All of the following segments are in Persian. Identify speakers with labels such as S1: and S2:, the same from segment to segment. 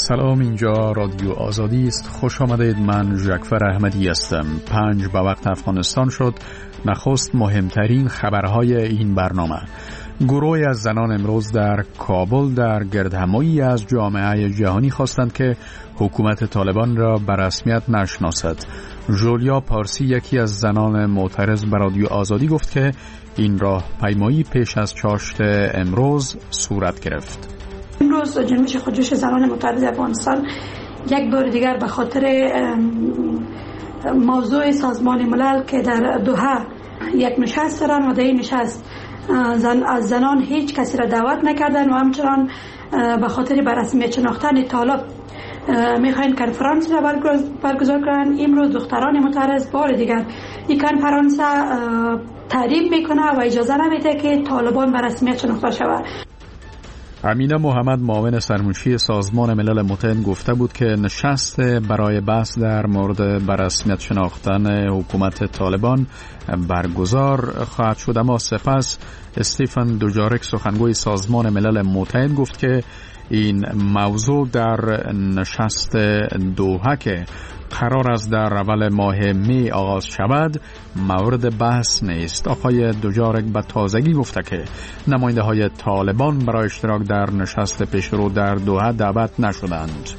S1: سلام، اینجا رادیو آزادی است. خوش آمدید. من ژکفر احمدی هستم. 5 به وقت افغانستان شد. نخست مهمترین خبرهای این برنامه. گروهی از زنان امروز در کابل در گردهمایی از جامعه جهانی خواستند که حکومت طالبان را به رسمیت نشناسد. جولیا پارسی، یکی از زنان معترض، به رادیو آزادی گفت که این راه پیمایی پیش از چاشت امروز صورت گرفت.
S2: امروز جنبش خودجوش زنان معترض افغانستان یک بار دیگر به خاطر موضوع سازمان ملل که در دوحه یک نشست دارن و در این نشست از زنان هیچ کسی را دعوت نکردن و همچنان به خاطر به رسمیت شناختن طالب میخواین کنفرانس را برگزار کنن. امروز دختران معترض بار دیگر این کنفرانس تعریف میکنه و اجازه نمیده که طالبان به رسمیت شناخته شود.
S1: امینه محمد، معاون سرمنشی سازمان ملل متحد، گفته بود که نشست برای بحث در مورد به رسمیت شناختن حکومت طالبان برگزار خواهد شد. اما سپس استیفن دوجارک، سخنگوی سازمان ملل متحد، گفت که این موضوع در نشست دوحه که قرار است در اول ماه می آغاز شود مورد بحث نیست. آقای دوجارک به تازگی گفته که نماینده های طالبان برای اشتراک در نشست پیشرو در دوحه دعوت نشدند.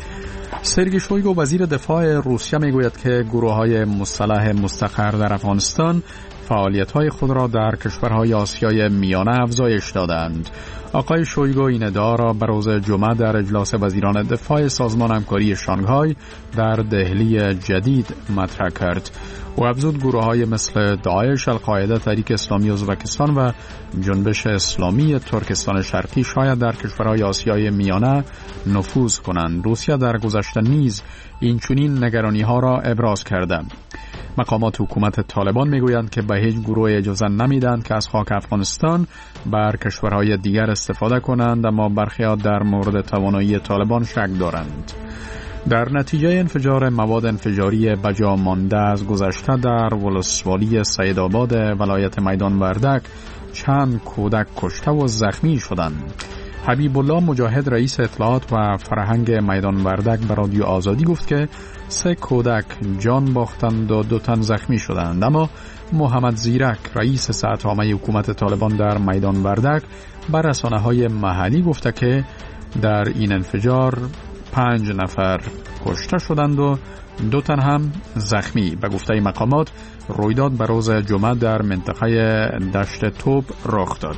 S1: سرگئی شویگو، وزیر دفاع روسیه، میگوید که گروه‌های مسلح مستقر در افغانستان فعالیت‌های خود را در کشورهای آسیای میانه افزایش دادند. آقای شویگو این ادعا را به روز جمعه در اجلاس وزیران دفاع سازمان همکاری شانگهای در دهلی جدید مطرح کرد. او افزود گروه‌های مثل داعش، القاعده، تحریک اسلامی ازبکستان و جنبش اسلامی ترکستان شرقی شاید در کشورهای آسیای میانه نفوذ کنند. روسیه در گذشته نیز این چنین نگرانی‌ها را ابراز کرده. مقامات حکومت طالبان میگویند که به هیچ گروه اجازه نمیدند که از خاک افغانستان بر کشورهای دیگر استفاده کنند، اما برخی‌ها در مورد توانایی طالبان شک دارند. در نتیجه انفجار مواد انفجاری بجا مانده از گذشته در ولسوالی سیدآباد ولایت میدان وردک چند کودک کشته و زخمی شدند. حبیب الله مجاهد، رئیس اطلاعات و فرهنگ میدان وردک، به رادیو آزادی گفت که 3 کودک جان باختند و 2 تن زخمی شدند. اما محمد زیرک، رئیس ساعتنامه حکومت طالبان در میدان وردک، به رسانه‌های محلی گفته که در این انفجار 5 نفر کشته شدند و 2 تن هم زخمی. به گفته مقامات رویداد به روز جمعه در منطقه دشت توب رخ داد.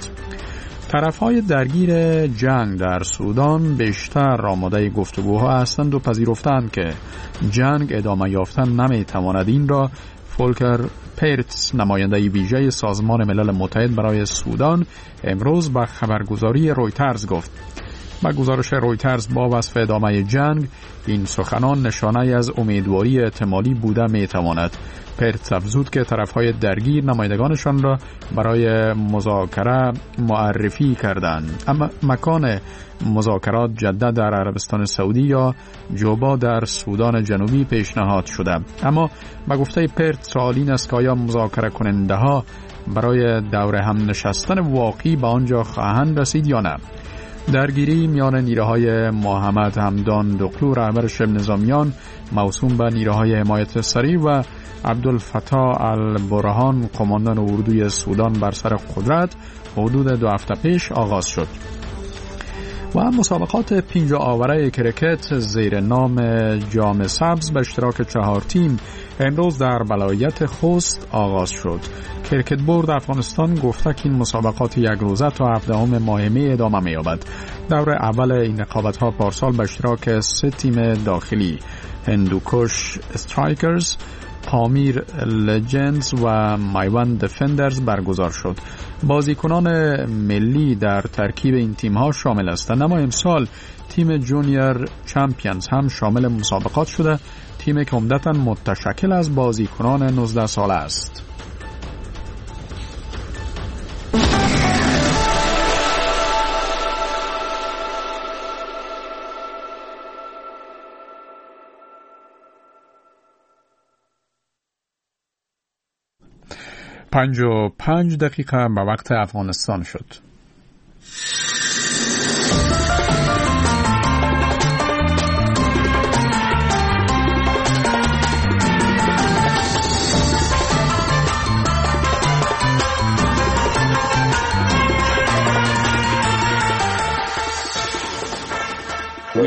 S1: طرف‌های درگیر جنگ در سودان بیشتر آماده گفتگوها هستند و پذیرفتند که جنگ ادامه یافتن نمی‌تواند. این را فولکر پیرتس، نماینده ویژه سازمان ملل متحد برای سودان، امروز به خبرگزاری رویترز گفت. با گزارش رویترز با وصف ادامه جنگ، این سخنان نشانه از امیدواری احتمالی بوده می‌تواند. پیرتس افزود که طرف‌های درگیر نمایندگانشان را برای مذاکره معرفی کردند. اما مکان مذاکرات جده در عربستان سعودی یا جوبا در سودان جنوبی پیشنهاد شده. اما به گفته پیرتس سوال این است که آیا مذاکره کننده ها برای دور هم نشستن واقعی به آنجا خواهند رسید یا نه. درگیری میان نیروهای محمد حمدان دقلو، رهبر شبه نظامیان موسوم به نیروهای حمایت سریع، و عبدالفتاح البرهان، قماندان اردوی سودان، بر سر قدرت حدود 2 هفته پیش آغاز شد. و مسابقات 5 آوره کرکت زیر نام جام سبز به اشتراک 4 تیم امروز در ولایت خوست آغاز شد. کرکت بورد افغانستان گفته که این مسابقات 1 روزه تا 17 ماه می ادامه می یابد. دور اول این رقابت‌ها پارسال به اشتراک 3 تیم داخلی، هندوکش استرایکرز، پامیر لجندز و میوند دفندرز برگزار شد. بازیکنان ملی در ترکیب این تیم‌ها شامل هستند، اما امسال تیم جونیور چمپیونز هم شامل مسابقات شده، تیمی که عمدتاً متشکل از بازیکنان 19 ساله است. پنج و 5 دقیقه به وقت افغانستان شد.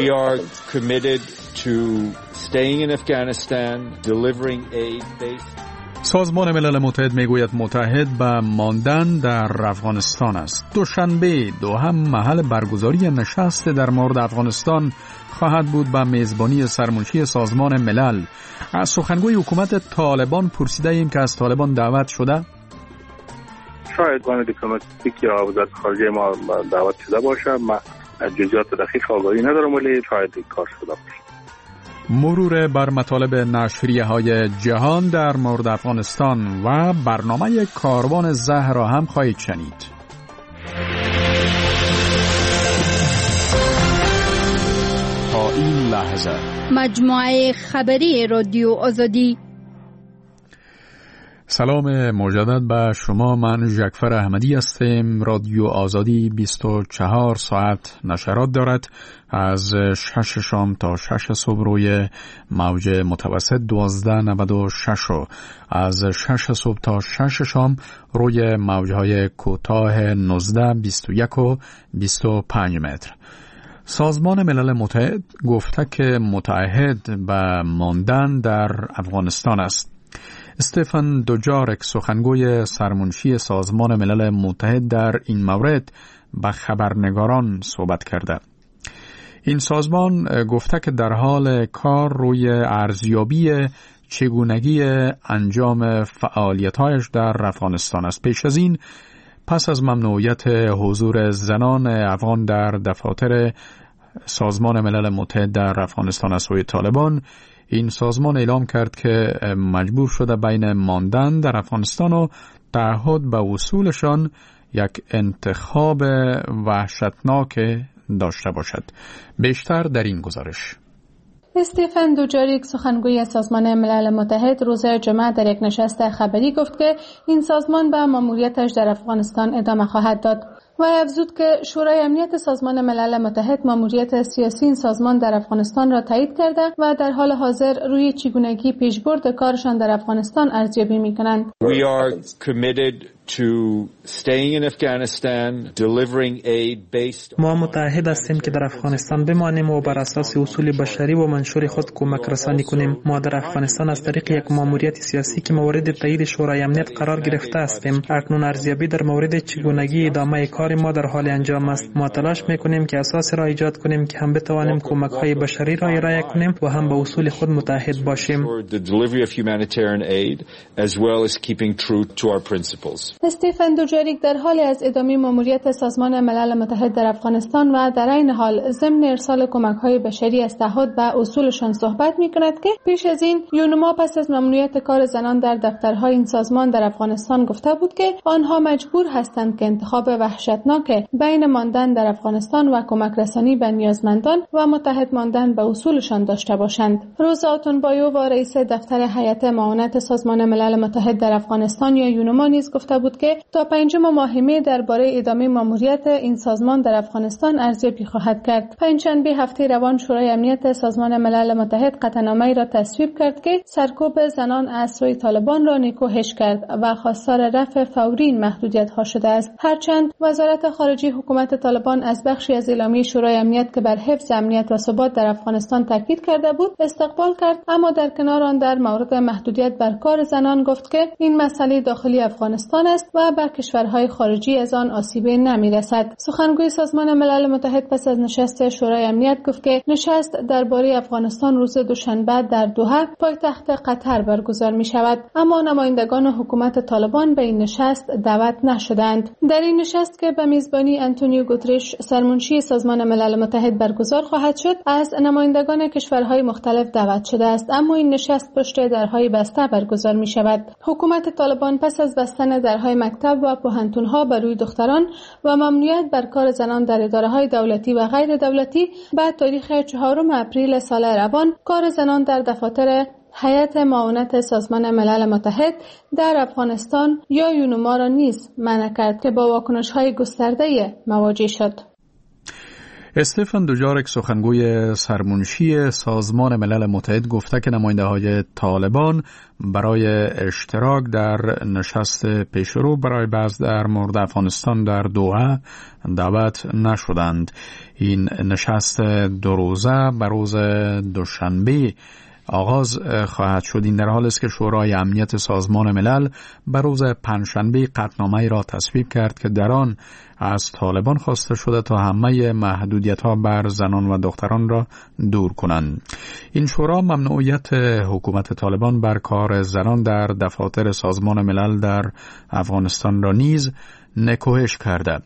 S3: We are committed to staying in Afghanistan, delivering aid based.
S1: سازمان ملل متحد میگوید متحد به ماندن در افغانستان است. دوشنبه دوهم محل برگزاری نشست در مورد افغانستان خواهد بود به میزبانی سرمنشی سازمان ملل. از سخنگوی حکومت طالبان پرسیده ایم که از طالبان دعوت شده؟
S4: شاید وان دیپلماتیک یا وزارت خارجه ما دعوت شده باشه. من جزئیات دقیق آگاهی ندارم ولی شاید این کار شده باشه.
S1: مرور بر مطالب نشریه‌های جهان در مورد افغانستان و برنامه کاروان زهر را هم خواهید شنید. تا این لحظه
S5: مجموعه خبری رادیو آزادی. سلام
S1: مجدد به شما. من جعفر احمدی هستم. رادیو آزادی 24 ساعت نشرات دارد. از 6 شام تا 6 صبح روی موج متوسط 1296 و از 6 صبح تا 6 شام روی موجهای کوتاه 19 21 و 25 متر. سازمان ملل متحد گفته که متعهد به ماندن در افغانستان است. استفان دوجارک سخنگوی سرمنشی سازمان ملل متحد در این مورد با خبرنگاران صحبت کرده. این سازمان گفته که در حال کار روی ارزیابی چگونگی انجام فعالیت‌هایش در افغانستان است. پیش از این پس از ممنوعیت حضور زنان افغان در دفاتر سازمان ملل متحد در افغانستان از سوی طالبان، این سازمان اعلام کرد که مجبور شده بین ماندن در افغانستان و تعهد به اصولشان یک انتخاب وحشتناک داشته باشد. بیشتر در این گزارش.
S6: استفان دوجاریک سخنگوی سازمان ملل متحد روز جمعه در یک نشست خبری گفت که این سازمان به ماموریتش در افغانستان ادامه خواهد داد و افزود که شورای امنیت سازمان ملل متحد ماموریت سیاسی این سازمان در افغانستان را تایید کرده و در حال حاضر روی چگونگی پیشبرد کارشان در افغانستان ارزیابی می‌کنند.
S3: We are committed to staying in Afghanistan, delivering aid based.
S7: ما متعهد هستیم که در افغانستان بمانیم و بر اساس اصول بشری و منشور خود کمک رسانی کنیم. ما در افغانستان از طریق یک ماموریت سیاسی که مورد تایید شورای امنیت قرار گرفته هستیم. اکنون ارزیابی در مورد چگونگی ادامه کار ما در حال انجام است. ما تلاش می‌کنیم که اساس را ایجاد کنیم که هم بتوانیم کمک‌های بشری را ارائه کنیم و هم به اصول خود متحد باشیم.
S6: استفان دوجاریک در حال از ادامه ماموریت سازمان ملل متحد در افغانستان و در این حال ضمن ارسال کمک‌های بشری از تعهد به اصولشان صحبت می‌کند که پیش از این یونما پس از ممنوعیت کار زنان در دفترهای این سازمان در افغانستان گفته بود که آنها مجبور هستند که انتخاب وحشتناک بین ماندن در افغانستان و کمک رسانی به نیازمندان و متحد ماندن به اصولشان داشته باشند. روزا آتونبایو و رئیس دفتر هیئت معاونت سازمان ملل متحد در افغانستان یا یونما نیز گفته بود که تا 5 ماه می درباره ادامه ماموریت این سازمان در افغانستان ارزیابی خواهد کرد. پنجشنبه هفته روان شورای امنیت سازمان ملل متحد قطعنامه‌ای را تصویب کرد که سرکوب زنان از سوی طالبان را نکوهش کرد و خواستار رفع فوری این محدودیت‌ها شده است. هرچند وزارت خارجه حکومت طالبان از بخشی از اعلامیه شورای امنیت که بر حفظ امنیت و ثبات در افغانستان تاکید کرده بود استقبال کرد، اما در کنار آن در مورد محدودیت بر کار زنان گفت که این مسئله داخلی افغانستان است و به کشورهای خارجی از آن آسیبی نمی‌رسد. سخنگوی سازمان ملل متحد پس از نشست شورای امنیت گفت که نشست درباره افغانستان روز دوشنبه در دوحه پایتخت قطر برگزار می‌شود، اما نمایندگان حکومت طالبان به این نشست دعوت نشدند. در این نشست که به میزبانی آنتونیو گوترش سرمنشی سازمان ملل متحد برگزار خواهد شد، از نمایندگان کشورهای مختلف دعوت شده است، اما این نشست پشت درهای بسته برگزار می‌شود. حکومت طالبان پس از بستن درهای مکتب و پوهنتون‌ها بر روی دختران و ممنوعیت بر کار زنان در اداره‌های دولتی و غیر دولتی بعد تاریخ 4 اپریل سال روان کار زنان در دفاتر هیئت معاونت سازمان ملل متحد در افغانستان یا یونما را نیز منع کرد که با واکنش‌های گسترده مواجه شد.
S1: استفان دوجارک سخنگوی سرمنشی سازمان ملل متحد گفته که نماینده‌های طالبان برای اشتراک در نشست پیشرو برای بحث در مورد افغانستان در دوحه دعوت نشدند. این نشست 2 روزه به روز دوشنبه آغاز خواهد شد. این در حال است که شورای امنیت سازمان ملل به روز پنجشنبه قطعنامه‌ای را تصویب کرد که در آن از طالبان خواسته شده تا همه محدودیت‌ها بر زنان و دختران را دور کنند. این شورا ممنوعیت حکومت طالبان بر کار زنان در دفاتر سازمان ملل در افغانستان را نیز نکوهش کرده.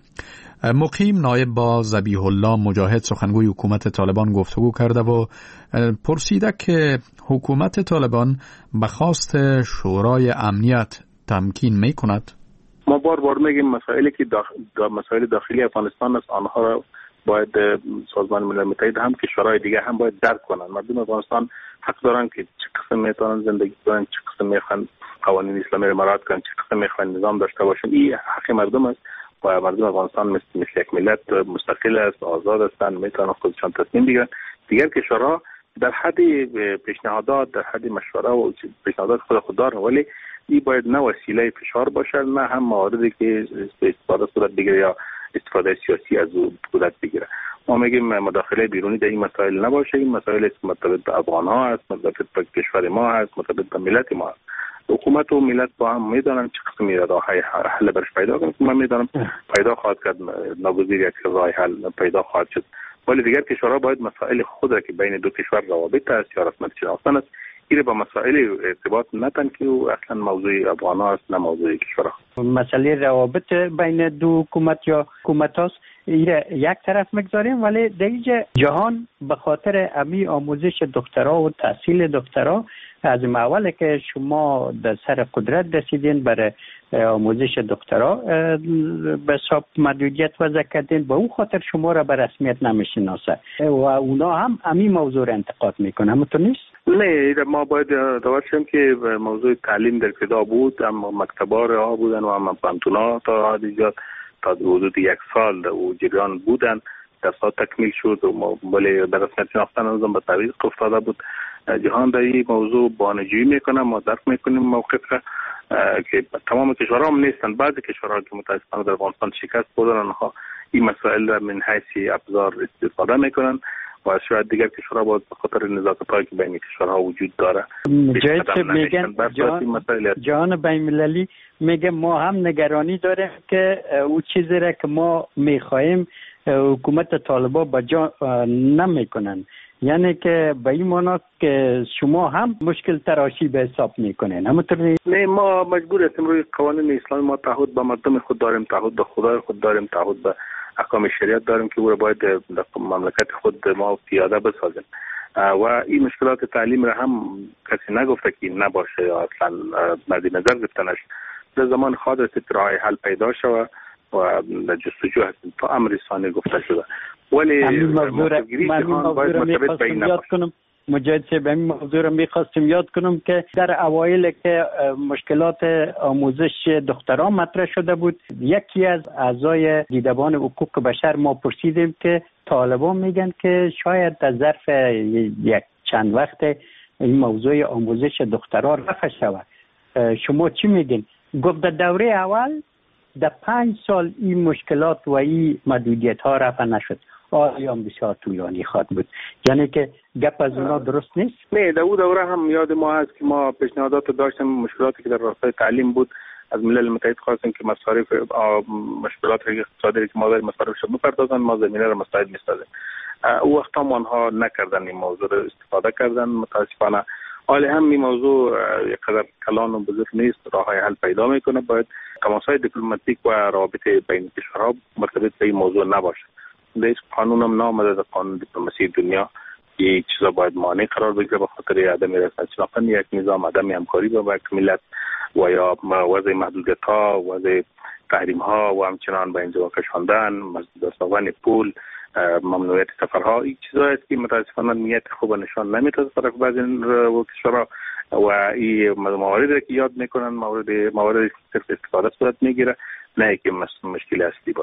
S1: مقیم نایب با ذبیح الله مجاهد سخنگوی حکومت طالبان گفتگو کرده و پرسیده که حکومت طالبان به خواست شورای امنیت تمکین می کند.
S4: ما بار میگیم مسائلی که مسائل داخلی افغانستان است، آنها را باید سازمان ملل متحد هم که شورای دیگه هم باید درک کنند. مردم افغانستان حق دارن که چه قسم میتونن زندگی کنن، چه قسم میخوان قوانین اسلامی را مراعات کنن، چه قسم میخوان نظام داشته باشن. این حق مردم است و مردم افغانستان مثل یک ملت مستقل است، آزاد هستند، میتونن خودشان تصمیم بگیرن. دیگر کشورها در حد پیشنهادات، در حد مشوره و پیشنهادات خود دارن، ولی این باید نه وسیله فشار باشه، نه هم مواردی که استفاده صورت بگیره یا استفاده سیاسی از او صورت بگیره. ما میگیم مداخله بیرونی در این مسائل نباشه. این مسائل مرتبط به افغان ها است، مرتبط به کشور ما است، مرتبط به ملت ما است. حکومت و ملت با هم میدانن چه قسمی راه حل برش پیدا کنند. من میدانم پیدا خواهد کرد، ناگزیر یک راه حل پیدا خواهد شد، ولی دیگر کشورها باید مسائل خود را که بین دو کشور روابط است یا رسمیت شناختن است، این با مسائل ارتباط نتن که اصلا موضوع افغان ها است، نه موضوع کشورها.
S8: مسئله روابط بین دو حکومت یا حکومت هاست، یک طرف مگذاریم، ولی در اینجا جهان به خاطر امی آموزش دکترا و تحصیل دکترا از اوله که شما در سر قدرت رسیدین برای آموزش دکترا به حساب محدودیت وضع کردین، به اون خاطر شما را به رسمیت نمیشناسه و اونا هم امی موضوع را انتقاد میکنه. همونطور نیست؟
S4: نه، ما باید داور شیم که موضوع تعلیم در ابتدا بود، اما مکتبا رها بودن و هم پانتونا تا حدیجات تا حدود 1 سال و جریان بودن، درسات تکمیل شد و ولی به رسمیت شناختن نظام به تعویق افتاده بود. جهان در این موضوع بانجویی میکنه، ما درک میکنیم موقف را که تمام کشورها هم نیستن. بعضی کشورها که متاسفانه در افغانستان شکست خوردن، آنها این مسائل را من حیث ابزار استفاده میکنن و شاید دیگر کشورها باید به خاطر نزاکت‌هایی که بین کشورها وجود داره
S8: جایی که میگن جهان بین‌المللی میگه ما هم نگرانی داریم که او چیزی را که ما میخواهیم حکومت طالبان با جا نمیکنن، یعنی که به این معنا که شما هم مشکل تراشی به حساب میکنین. همونطور
S4: نه، ما مجبور هستیم روی قوانین اسلامی ما تعهد به مردم خود داریم، تعهد به خدای خود داریم، تعهد به احکام شریعت داریم که او را باید در مملکت خود ما پیاده بسازیم و این مشکلات تعلیم را هم کسی نگفته که نباشه یا اصلا مد نظر گرفته نشه. در زمان خواهد است راه حل پیدا شود و در جستجو هستیم تا امر ثانی گفته شده، ولی
S8: مجاهد صاحب این موضوع را میخواستیم یاد کنم که در اوایل که مشکلات آموزش دختران مطرح شده بود، یکی از اعضای دیدبان حقوق بشر ما پرسیدیم که طالبان میگن که شاید در ظرف یک چند وقت این موضوع آموزش دختران رفع شود. شما چی میگین؟ گفت در دوره اول در 5 سال این مشکلات و این محدودیت ها رفع نشد. آیا بسیار طولانی خواهد بود، یعنی که گپ از اونا درست نیست؟
S4: نه، در اون دوره هم یاد ما هست که ما پیشنهادات داشتیم، مشکلاتی که در راستای تعلیم بود از ملل متحد خواستیم که مصارف مشکلات اقتصادی که ما داریم مصارفش بپردازن، ما زمینه را مساعد می‌سازیم. او وقت هم آنها نکردن، این موضوع را استفاده کردن متاسفانه. حالا هم این موضوع یک قدر کلان و بزرگ نیست، راه‌های حل پیدا میکنه. باید تماس‌های دیپلماتیک و روابط بین کشورها مرتبط به این موضوع نباشه. در قانون هم نامده، در قانون دیپلماسی دنیا یک چیزا باید مانع قرار بگیره به خاطر عدم رسمیت شناختن یک نظام، عدم همکاری با یک ملت و یا وضع محدودیت‌ها، وضع تحریم‌ها و همچنان به انزوا کشاندن، مزدورسازی پول، ممنوعیت سفرها. این چیزایی است که متاسفانه نیت خوب نشان نمیده از طرف بعضی کشورها و این مواردی که یاد میکنن مواردی صرف استفاده صورت میگیره، نه که مشکل اصلی باشه.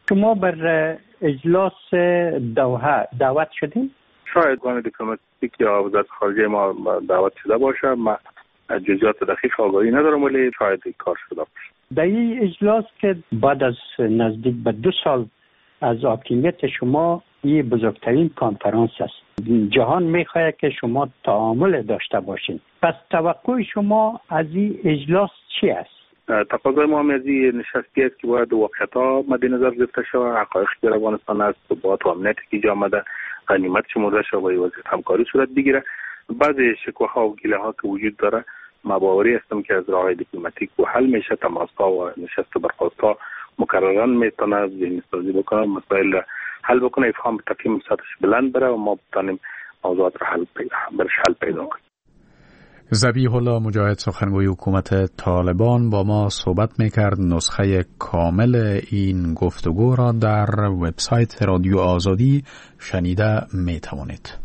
S8: شما بر اجلاس دوحه دعوت شدین؟
S4: شاید گان دیپلماتیک یا وزارت خارجه ما دعوت شده باشه. ما جزئیات دقیق آگاهی ندارم، ولی شاید این کار شده باشه.
S8: در این اجلاس که بعد از نزدیک به 2 سال از حاکمیت شما این بزرگترین کنفرانس است. جهان میخواهد که شما تعامل داشته باشین. پس توقع شما از این اجلاس چی است؟
S4: تقاضای ما از این نشستی است که باید واقعیت‌ها مد نظر گرفته شود، حقایقی که در افغانستان است، ثبات و امنیتی که جا آمده، غنیمت شمرده شود و وضعیت همکاری صورت بگیره. بعضی شکوه‌ها و گله‌ها که وجود داره، ما باوری هستم که از راه‌های دیپلماتیک و حل میشه. تماس‌ها و نشست و برخاست‌ها مکرراً میتونه ذهن‌سازی بکنه، مسائل حل بکنه، افهام تفهیم سطحش بلند بره و ما بتونیم موضوعات را حل پیدا کنیم.
S1: ذبیح الله مجاهد سخنگوی حکومت طالبان با ما صحبت میکرد. نسخه کامل این گفتگو را در وبسایت رادیو آزادی شنیده میتوانید.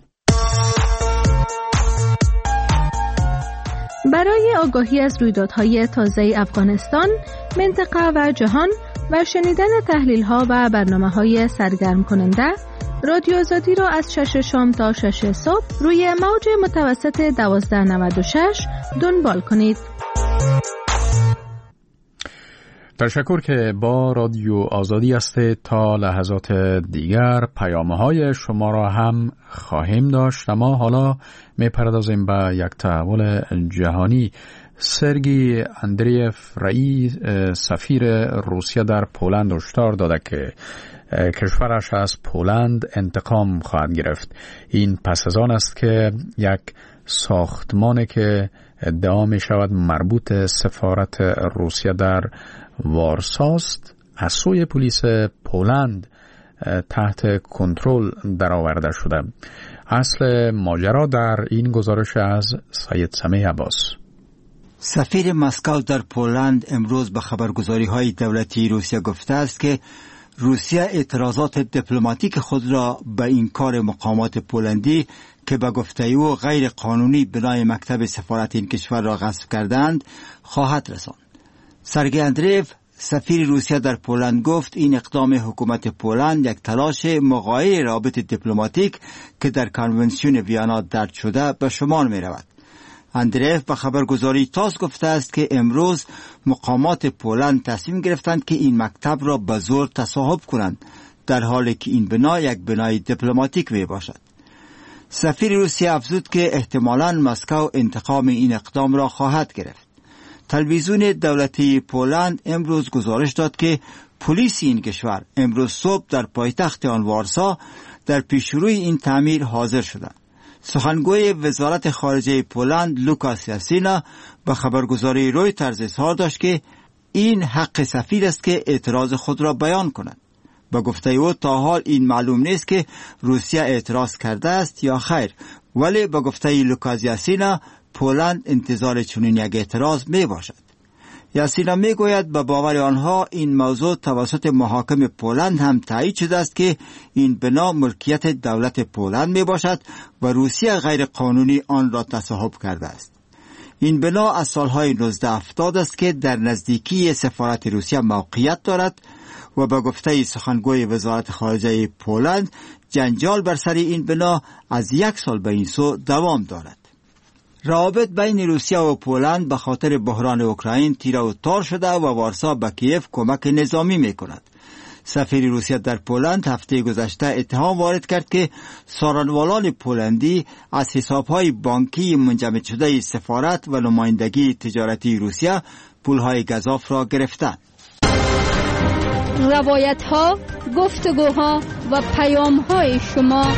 S6: برای آگاهی از رویدادهای تازه افغانستان، منطقه و جهان و شنیدن تحلیل‌ها و برنامه‌های سرگرم کننده، رادیو آزادی را از 6 شام تا 6 صبح روی موج متوسط 1296 دنبال کنید.
S1: تشکر که با رادیو آزادی هستید. تا لحظات دیگر پیام‌های شما را هم خواهیم داشت. اما حالا می‌پردازیم به یک تحول جهانی. سرگی اندریف رئیس سفیر روسیه در پولند هشدار داده که کشورش از پولند انتقام خواهد گرفت. این پس از آن است که یک ساختمان که ادعا می شود مربوط سفارت روسیه در وارساست از سوی پلیس پولند تحت کنترل درآورده شده. اصل ماجرا در این گزارش از سید سمیع عباس.
S9: سفیر مسکو در پولند امروز به خبرگزاری‌های دولتی روسیه گفته است که روسیه اعتراضات دیپلماتیک خود را به این کار مقامات پولندی که به گفته او غیر قانونی بنای مکتب سفارت این کشور را غصب کردند خواهد رساند. سرگئی اندریف سفیر روسیه در پولند گفت این اقدام حکومت پولند یک تلاش مغایر رابط دیپلماتیک که در کنونسیون ویانا درج شده به شمار می رود. اندریف به خبرگزاری تاس گفته است که امروز مقامات پولند تصمیم گرفتند که این مکتب را به زور تصاحب کنند، در حالی که این بنا یک بنای دیپلماتیک می باشد. سفیر روسیه افزود که احتمالاً مسکو انتقام این اقدام را خواهد گرفت. تلویزیون دولتی پولند امروز گزارش داد که پلیس این کشور امروز صبح در پایتخت آن وارسا در پیشروی این تعمیر حاضر شدند. سخنگوی وزارت خارجه پولند لوکاس یاسینا به خبرگزاری رویترز اظهار داشت که این حق سفیر است که اعتراض خود را بیان کند. به گفته او تا حال این معلوم نیست که روسیه اعتراض کرده است یا خیر، ولی به گفته لوکاس یاسینا پولند انتظار چنین یک اعتراض می باشد. یاسینا می گوید به باور آنها این موضوع توسط محاکم پولند هم تایید شده است که این بنا ملکیت دولت پولند می باشد و روسیه غیر قانونی آن را تصاحب کرده است. این بنا از سالهای 1970 است که در نزدیکی سفارت روسیه موقعیت دارد و به گفته سخنگوی وزارت خارجه پولند جنجال بر سر این بنا از 1 سال به این سو دوام دارد. روابط بین روسیه و پولند به خاطر بحران اوکراین تیره و تار شده و وارسا به کیف کمک نظامی می کند. سفیر روسیه در پولند هفته گذشته اتهام وارد کرد که سارنوالان پولندی از حسابهای بانکی منجمد شده سفارت و نمایندگی تجارتی روسیه پولهای گزاف را گرفتند.
S5: روایت‌ها، گفتگوها و پیام‌های شما.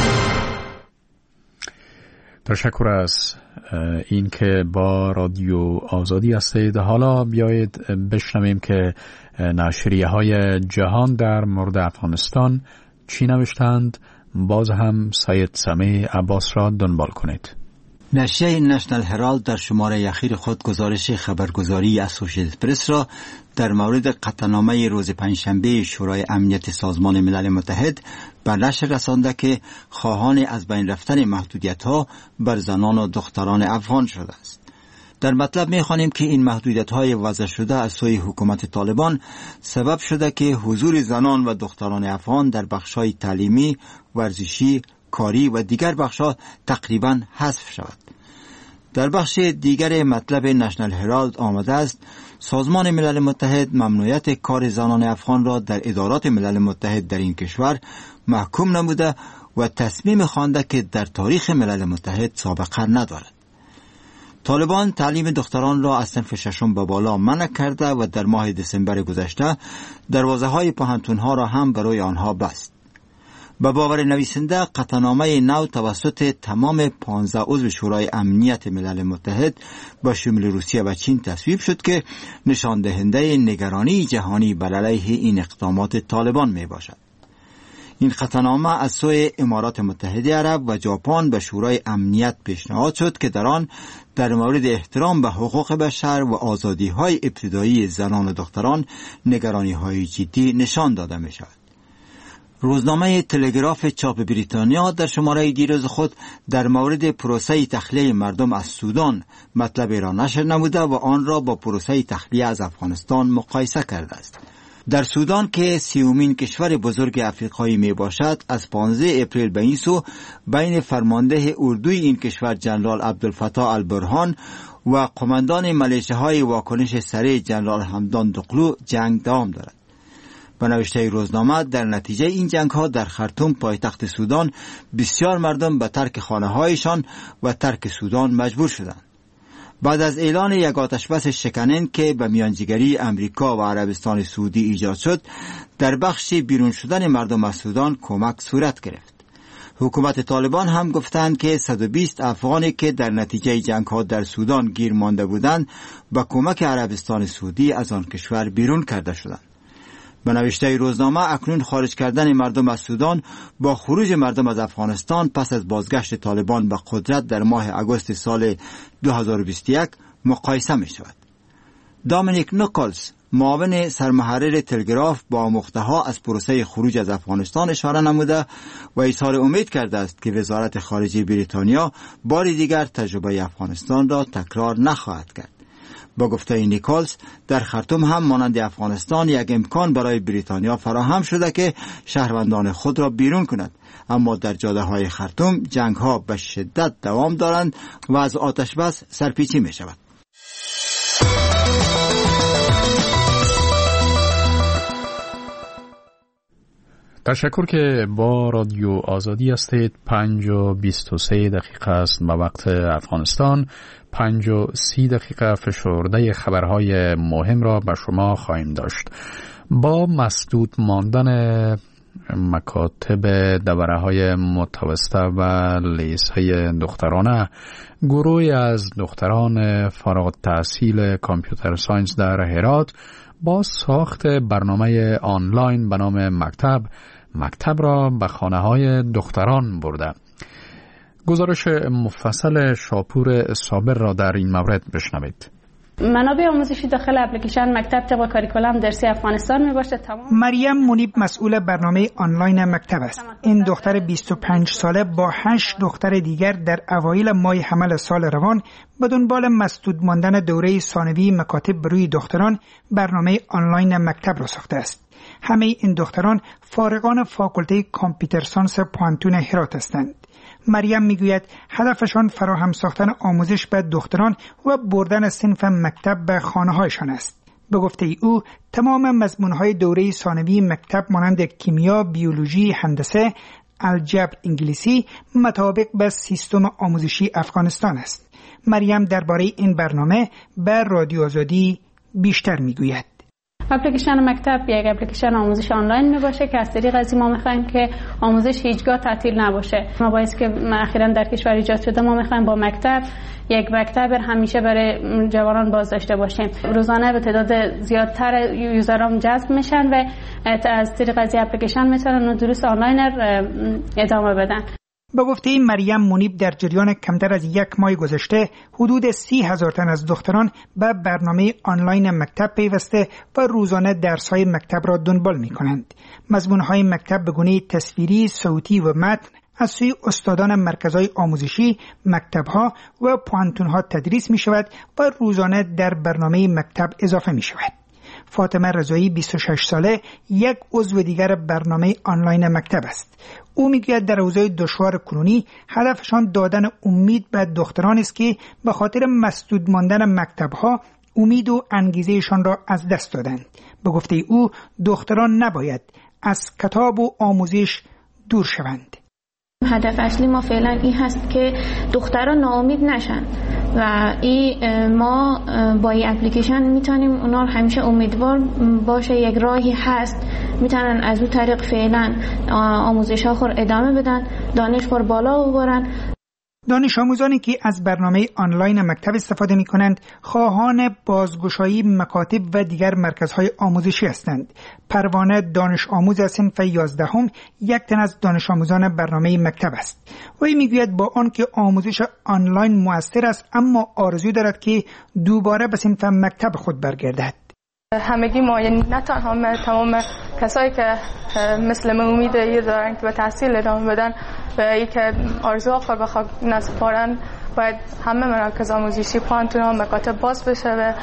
S1: تشکر از این که با رادیو آزادی هستید. حالا بیایید بشنویم که نشریه‌های جهان در مورد افغانستان چی نوشتند. باز هم سید سمیع عباس را دنبال کنید.
S9: نشریه نشنل هرالد در شماره اخیر خود گزارش خبرگزاری اسوشیتد پرس را در مورد قطعنامه روز پنجشنبه شورای امنیت سازمان ملل متحد به نشر رسانده که خواهان از بین رفتن محدودیت‌ها بر زنان و دختران افغان شده است. در مطلب می‌خوانیم که این محدودیت‌های وضع شده از سوی حکومت طالبان سبب شده که حضور زنان و دختران افغان در بخش‌های تعلیمی، ورزشی، کاری و دیگر بخش‌ها تقریباً حذف شود. در بخش دیگر مطلب نشنل هرالد آمده است سازمان ملل متحد ممنوعیت کار زنان افغان را در ادارات ملل متحد در این کشور محکوم نموده و تصمیم خوانده که در تاریخ ملل متحد سابقه ندارد. طالبان تعلیم دختران را از صنف ششم به بالا منع کرده و در ماه دسامبر گذشته دروازه‌های پوهنتون‌ها را هم برای آنها بست. به باور نویسنده قطعنامه نو توسط تمام 15 عضو شورای امنیت ملل متحد با شمول روسیه و چین تصویب شد که نشان دهنده نگرانی جهانی بر علیه این اقدامات طالبان می باشد. این قطعنامه از سوی امارات متحده عرب و ژاپن به شورای امنیت پیشنهاد شد که در آن در مورد احترام به حقوق بشر و آزادی‌های ابتدایی زنان و دختران نگرانی‌های جدی نشان داده می شود. روزنامه تلگراف چاپ بریتانیا در شماره دیروز خود در مورد پروسه تخلیه مردم از سودان مطلبی را نشر نموده و آن را با پروسه تخلیه از افغانستان مقایسه کرده است. در سودان که 30مین کشور بزرگ افریقایی می باشد، از 15 اپریل به این سو بین فرمانده اردوی این کشور جنرال عبدالفتاح البرهان و قماندان ملیشه‌های واکنش سریع جنرال حمدان دقلو جنگ دوام دارد. به نوشته روزنامه در نتیجه این جنگ‌ها در خرطوم پایتخت سودان بسیار مردم به ترک خانه‌هایشان و ترک سودان مجبور شدند. بعد از اعلان یک آتشبس شکننده که به میانجیگری امریکا و عربستان سعودی ایجاد شد، در بخش بیرون شدن مردم از سودان کمک صورت گرفت. حکومت طالبان هم گفتند که 120 افغانی که در نتیجه جنگ‌ها در سودان گیر مانده بودند با کمک عربستان سعودی از آن کشور بیرون کرده شدند. به نوشته روزنامه اکنون خارج کردن مردم از سودان با خروج مردم از افغانستان پس از بازگشت طالبان به قدرت در ماه اگست سال 2021 مقایسه می شود. دامینیک نیکولز معاون سرمحرر تلگراف با آموخته‌ها از پروسه خروج از افغانستان اشاره نموده و اظهار امید کرده است که وزارت خارجه بریتانیا بار دیگر تجربه افغانستان را تکرار نخواهد کرد. با گفته نیکولز در خرطوم هم مانند افغانستان یک امکان برای بریتانیا فراهم شده که شهروندان خود را بیرون کند، اما در جاده‌های خرطوم جنگ‌ها به شدت دوام دارند و از آتش بس سرپیچی می شود.
S1: تشکر که با رادیو آزادی هستید. 5:23 است به وقت افغانستان. 5:30 فشرده خبرهای مهم را به شما خواهیم داشت. با مسدود ماندن مکاتب دوره‌های متوسطه و لیس‌های دخترانه، گروهی از دختران فارغ التحصیل کامپیوتر ساینس در هرات با ساخت برنامه آنلاین به نام مکتب را به خانه‌های دختران برده. گزارش مفصل شاپور صابر را در این مورد بشنوید.
S10: منابع آموزشی داخل اپلیکیشن مکتب طبق کاریکولم درسی افغانستان می باشه.
S11: مریم منیب مسئول برنامه آنلاین مکتب است. این دختر 25 ساله با 8 دختر دیگر در اوایل ماه حمل سال روان به دنبال مسدود ماندن دوره ثانوی مکاتب بروی دختران برنامه آنلاین مکتب را ساخته است. همه این دختران فارغان فاکولته کامپیوتر ساینس پوهنتون هرات هستند. مریم میگوید هدفشان فراهم ساختن آموزش به دختران و بردن صنف مکتب به خانه‌هایشان است. به گفته او تمام مضمون‌های دوره ثانوی مکتب مانند کیمیا، بیولوژی، هندسه، الجبر، انگلیسی مطابق به سیستم آموزشی افغانستان است. مریم درباره این برنامه به رادیو آزادی بیشتر میگوید.
S10: اپلیکیشن مکتب یک اپلیکیشن آموزش آنلاین می باشه که از طریق از ما می‌خوایم که آموزش هیچگاه تعطیل نباشه. ما باعث که اخیراً در کشور ایجاد شده ما می‌خوایم با مکتب یک مکتب همیشه برای جوانان باز داشته باشیم. روزانه به تعداد زیادتر یوزرام جذب میشن و از طریق از اپلیکیشن میتونن دروس آنلاین ادامه بدن.
S11: با گفته مریم منیب در جریان کمتر از یک ماه گذشته حدود 30,000 تن از دختران به برنامه آنلاین مکتب پیوسته و روزانه درس‌های مکتب را دنبال می‌کنند. مضمون‌های مکتب به گونه تصویری، صوتی و متن از سوی استادان مرکزهای آموزشی، مکتبها و پوانتونها تدریس می شود و روزانه در برنامه مکتب اضافه می شود. فاطمه رضایی 26 ساله یک عضو دیگر برنامه آنلاین مکتب است. او میگوید در اوضاع دشوار کنونی هدفشان دادن امید به دختران است که به خاطر مسدود ماندن مکتبها امید و انگیزهشان را از دست دادند. به گفته او دختران نباید از کتاب و آموزش دور شوند.
S12: هدف اصلی ما فعلا این هست که دختران ناامید نشن و ما با این اپلیکیشن میتونیم اونا همیشه امیدوار باشه یک راهی هست میتونن از اون طریق فعلا آموزش ها خور ادامه بدن، دانش خور بالا ببرن.
S11: دانش آموزانی که از برنامه آنلاین مکتب استفاده می کنند خواهان بازگشایی مکاتب و دیگر مرکزهای آموزشی هستند. پروانه دانش آموز صنف 11 یک تن از دانش آموزان برنامه مکتب است. وی میگوید با آنکه آموزش آنلاین مؤثر است اما آرزو دارد که دوباره به صنف مکتب خود برگردد.
S13: همگی ما، یعنی نه تنها تمام کسایی که مثل من امید دارن که به تحصیل ادامه بدن و ای که آرزو آخر بخواد نسپارن، باید همه مراکز آموزشی، پوانتون‌ها، مکاتب باز بشه و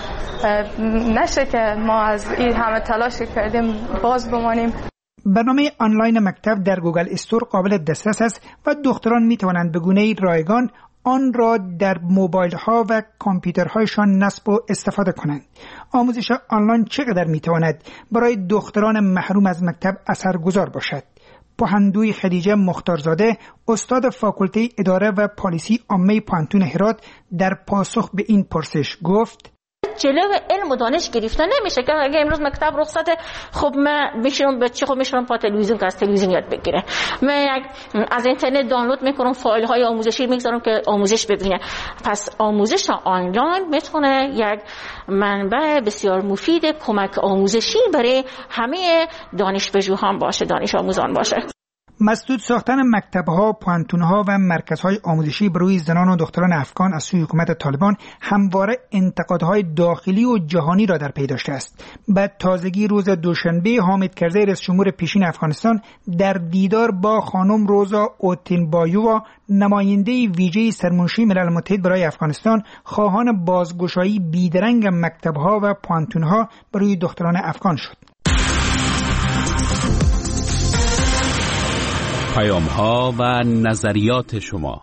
S13: نشه که ما از این همه تلاش کردیم باز بمانیم.
S11: برنامه آنلاین مکتب در گوگل استور قابل دسترس است و دختران می توانند به گونه رایگان آن را در موبایل ها و کامپیوترهایشان نصب و استفاده کنند. آموزش آنلاین چقدر می تواند برای دختران محروم از مکتب اثرگذار باشد؟ پوهندوی خدیجه مختارزاده، استاد فاکولته اداره و پالیسی عامه پوانتون هرات، در پاسخ به این پرسش گفت:
S14: جلو علم و دانش گرفتن نمیشه که اگه امروز مکتب رخصته، خب من میشم بچه خب میشم پا تلویزیون که از تلویزیون یاد بگیره، من از اینترنت دانلود میکنم فایل های آموزشی میذارم که آموزش ببینه. پس آموزش آنلاین میتونه یک منبع بسیار مفید کمک آموزشی برای همه دانشپژوهان باشه، دانش آموزان باشه.
S11: مسدود ساختن مکتب‌ها، پوانتون‌ها و مرکزهای آموزشی بر روی زنان و دختران افغان از سوی حکومت طالبان همواره انتقادهای داخلی و جهانی را در پی داشته است. به تازگی روز دوشنبه حامد کرزی رئیس جمهور پیشین افغانستان در دیدار با خانم روزا اوتینبایووا، نماینده ویژه سرمنشی ملل متحد برای افغانستان، خواهان بازگشایی بیدرنگ مکتب‌ها و پوانتون‌ها بر روی دختران افغان شد.
S15: پیام‌ها و نظریات شما.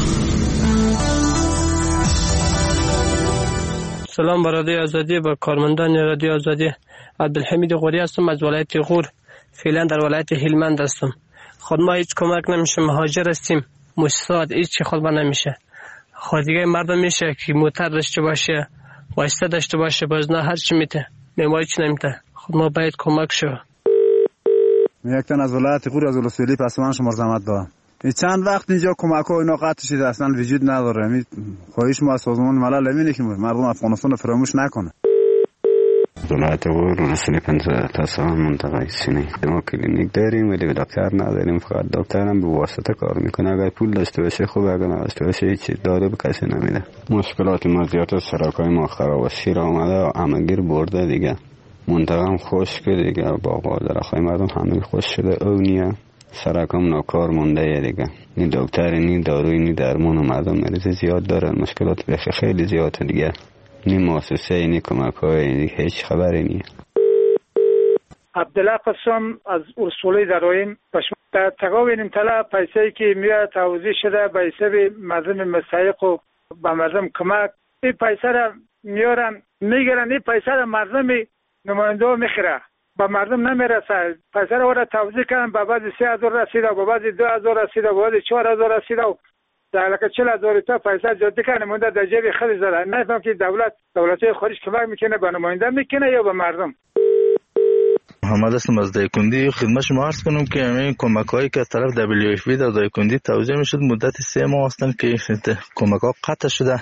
S16: سلام به رادیو آزادی، با کارمندان رادیو آزادی. عبدالحمید غوری هستم از ولایت غور. فعلا در ولایت هلمند هستم. خود ما هیچ کمک نمیشه، مهاجر هستیم، مستعد هیچ خود ما نمیشه. خود دیگه مردم میشه که موتر داشته باشه، واسطه داشته باشه، باز نه هر چی میته، ما هیچ نمیته. خود ما باید کمک شو.
S17: یک تن از ولایت غور از ولسوالی پسمان شمار زحمت دارم. چند وقت اینجا کمک ها اینا قطع شده، اصلا وجود نداره. خواهش ما از سازمان ملل اینه که مردم افغانستان فراموش نکنه.
S18: ولایت غور ولسوالی 15 تا منطقه سینه ما کلینیک داریم ولی دکتر نداریم، فقط دکترم به واسطه کار میکنه. اگر پول داشته باشه خوب، اگر نداشته باشه هیچ داده به کسی نمیده. مشکلات مادیات سرکای ما خراب و سیر آمده، همگیر برده دیگه. منطقه هم خشک دیگه، باغ و درختای مردم همه خشک شده، اونیه سرکم ناکار مونده دیگه. نی دکتر، نی داروی، نی درمان و مردم مریض زیاد دارن، مشکلات بخی خیلی زیاده دیگه. نی مؤسسه، نی کمک های، هیچ خبری نیه.
S19: عبدالله قسم از اصولی درایم در تقابل طلا پیسه‌ای که میاد توزیع شده به حساب مردم مستحق و به مردم کمک، این پیسه را میارن میگیرن، این پیسه را مردم نماینده ها میخیره، به مردم نمیرسه. پیسه را توزیع کردن، به بعضی 3,000 رسیده، به بعضی 2,000 رسیده، به بعضی 4,000 رسیده و در علاقه 40,000 تا پیسه جاده کنه مونده در جیب خیلی زده. نفهم که دولت خارج کمک میکنه به نماینده میکنه یا به مردم.
S20: محمد هستم از دایکندی. خدمت شما عرض کنم که همین کمک هایی که از طرف WFP در دایکندی توزیع میشد مدت 3 ماه هستند که کمک ها قطع شده.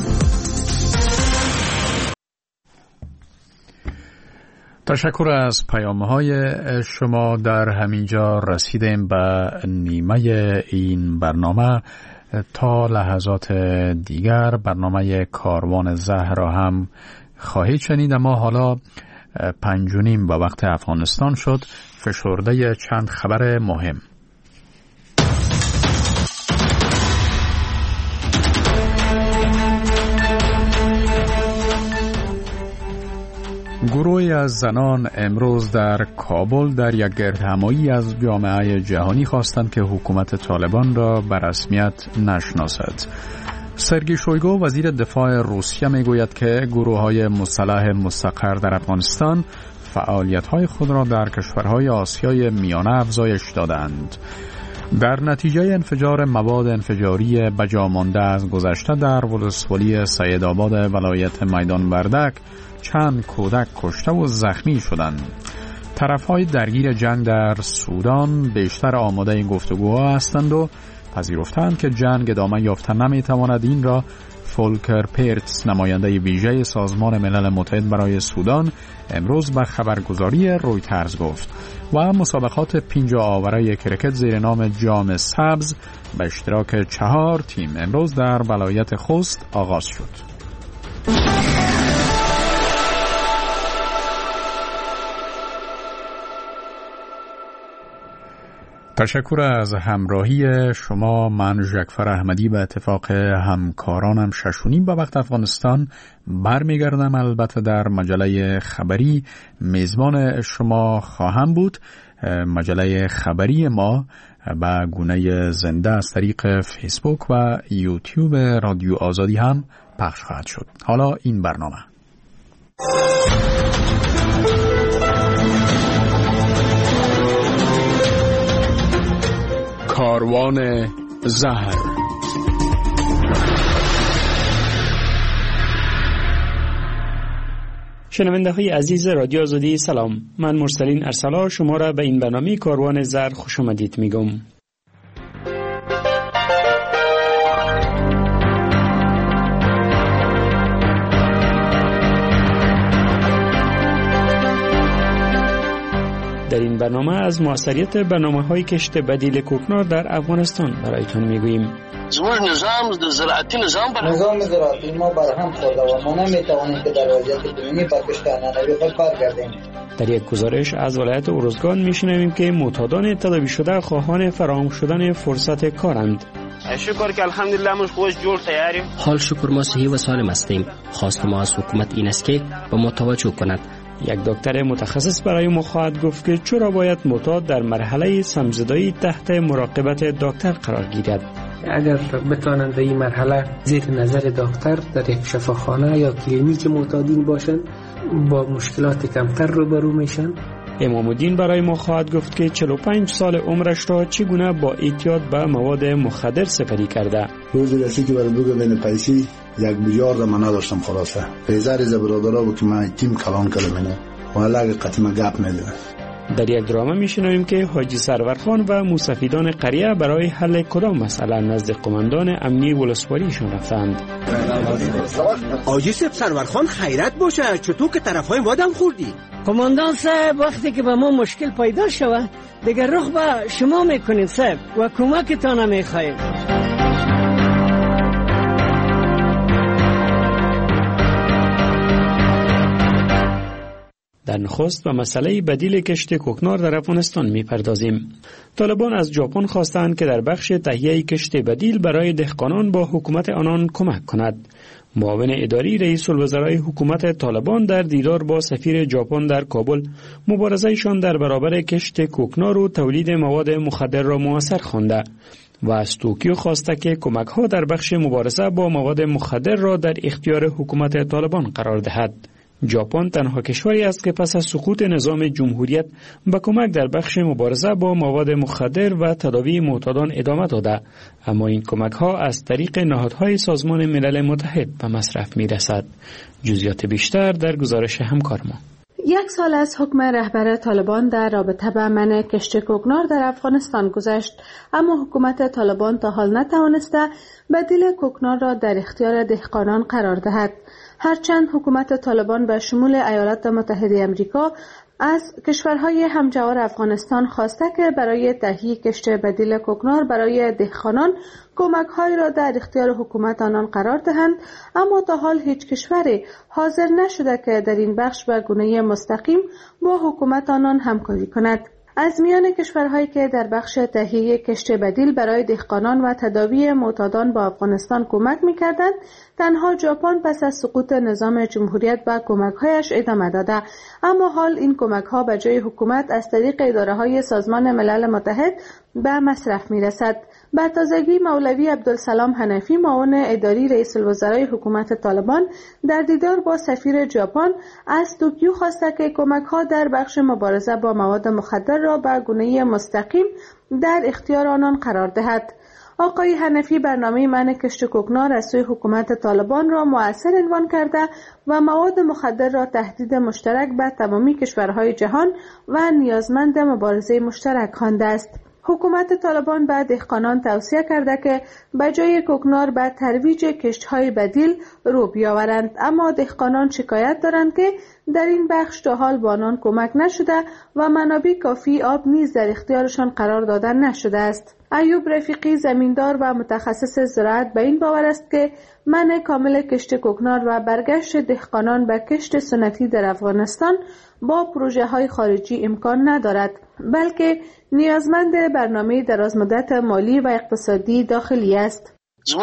S1: تشکر از پیام‌های شما. در همینجا رسیدیم به نیمه این برنامه. تا لحظات دیگر برنامه کاروان زهرا هم خواهید شنید. اما حالا 5:30 به وقت افغانستان شد. فشرده چند خبر مهم. گروهی از زنان امروز در کابل در یک گردهمایی از جامعه جهانی خواستند که حکومت طالبان را به رسمیت نشناسد. سرگی شویگو وزیر دفاع روسیه میگوید که گروه‌های مسلح مستقر در افغانستان فعالیت‌های خود را در کشورهای آسیای میانه افزایش دادند. در نتیجه انفجار مواد انفجاری بجامانده از گذشته در ولسوالی سیدآباد ولایت میدان وردک چند کودک کشته و زخمی شدند. طرف‌های درگیر جنگ در سودان بیشتر آماده گفتگوها هستند و پذیرفتند که جنگ ادامه یافته نمیتواند. این را فولکر پیرتس نماینده ویژه سازمان ملل متحد برای سودان امروز به خبرگزاری رویترز گفت. و مسابقات پینجا آوره کرکت زیر نام جام سبز به اشتراک 4 تیم امروز در ولایت خوست آغاز شد. تشکر از همراهی شما. من ژکفر احمدی به اتفاق همکارانم 6:30 به وقت افغانستان برمیگردم. البته در مجله خبری میزبان شما خواهم بود. مجله خبری ما به گونه زنده از طریق فیسبوک و یوتیوب رادیو آزادی هم پخش خواهد شد. حالا این برنامه کاروان زهر.
S21: شنونده های عزیز رادیو آزادی سلام. من مرسلین ارسلان شما را به این برنامه کاروان زهر خوش آمدید میگم. در این برنامه از موثریت برنامه‌های کشت بدیل کوکنار در افغانستان برایتان میگوییم.
S22: نظام زراعتی ما برهم خورده و ما نمیتوانیم که در وضعیت کنونی با کشت انانوی خود کار کردیم.
S21: در یک گزارش از ولایت ارزگان میشنویم که معتادان تداوی شده خواهان فراهم شدن فرصت کارند.
S23: شکر که الحمدلله ما خوش جور تیاریم.
S24: حال شکر ما صحیح و سالم هستیم. خواست ما از حکومت این است که به ما توجه کند.
S21: یک دکتر متخصص برای ما خواهد گفت که چرا باید معتاد در مرحله سمزدایی تحت مراقبت دکتر قرار گیرد.
S25: اگر بتوانند این مرحله زیر نظر دکتر در یک شفاخانه یا کلینیک معتادین باشند با مشکلات کمتر روبرو میشن.
S21: امام الدین برای ما خواهد گفت که 45 سال عمرش را چگونه با اعتیاد به مواد مخدر سپری کرده.
S26: روزی رسید که برای بگو بین پیسی 1 میلیارد من نداشتم خلاصه. پیزار از برادرها بود که من تیم کلان کردم اینه و علاقه قطمه گپ میدونم.
S21: در یک درامه میشنویم که حاجی سرورخان و موسفیدان قریه برای حل کدام مسئله نزد قماندان امنی ولسوالیشان رفتند.
S27: حاجی سرورخان خیرت باشه، چطور که طرفای ما دم خوردی؟
S28: قماندان صاحب وقتی که به ما مشکل پیدا شود دیگر رخ به شما میکنیم صاحب و کمکتان میخواهیم.
S21: در نخست و مسئله بدیل کشت کوکنار در افغانستان میپردازیم. طالبان از ژاپن خواستند که در بخش تهیه کشت بدیل برای دهقانان با حکومت آنان کمک کند. معاون اداری رئیس الوزرای حکومت طالبان در دیدار با سفیر ژاپن در کابل مبارزه‌شان در برابر کشت کوکنار و تولید مواد مخدر را موثر خوانده و از توکیو خواسته که کمک‌ها در بخش مبارزه با مواد مخدر را در اختیار حکومت طالبان قرار دهد. ژاپن تنها کشوری است که پس از سقوط نظام جمهوریت به کمک در بخش مبارزه با مواد مخدر و تداوی معتادان ادامه داده، اما این کمک ها از طریق نهادهای سازمان ملل متحد به مصرف می رسد. جزئیات بیشتر در گزارش همکار ما.
S6: 1 سال از حکم رهبر طالبان در رابطه با منع کشت کوکنار در افغانستان گذشت، اما حکومت طالبان تا حال نتوانسته بدیل کوکنار را در اختیار دهقانان قرار دهد. هرچند حکومت طالبان به شمول ایالات متحده آمریکا از کشورهای همجوار افغانستان خواسته که برای تهیه کشت بدیل کوکنار برای دهقانان کمک‌هایی را در اختیار حکومت آنان قرار دهند، اما تا حال هیچ کشوری حاضر نشده که در این بخش به گونه مستقیم با حکومت آنان همکاری کند. از میان کشورهایی که در بخش تهیه کشت بدیل برای دهقانان و تداوی معتادان با افغانستان کمک می‌کردند، تنها ژاپن پس از سقوط نظام جمهوریت به کمک‌هایش ادامه داده، اما حال این کمک‌ها به جای حکومت از طریق اداره‌های سازمان ملل متحد به مصرف می‌رسد. به تازگی مولوی عبدالسلام حنفی، معاون اداری رئیس الوزرای حکومت طالبان، در دیدار با سفیر ژاپن از توکیو خواسته که کمک‌ها در بخش مبارزه با مواد مخدر را به گونه مستقیم در اختیار آنان قرار دهد. آقای حنفی برنامه منع کشت کوکنار از سوی حکومت طالبان را مؤثر عنوان کرده و مواد مخدر را تهدید مشترک به تمامی کشورهای جهان و نیازمند مبارزه مشترک خوانده است. حکومت طالبان به دهقانان توصیه کرده که به جای کوکنار به ترویج کشت‌های بدیل رو بیاورند، اما دهقانان شکایت دارند که در این بخش تا حال با آنان کمک نشده و منابع کافی آب نیز در اختیارشان قرار داده نشده است. ایوب رفیقی، زمیندار و متخصص زراعت، به این باور است که منع کامل کشت کوکنار و برگشت دهقانان به کشت سنتی در افغانستان با پروژه‌های خارجی امکان ندارد، بلکه نیازمند برنامه درازمدت مالی و اقتصادی داخلی است.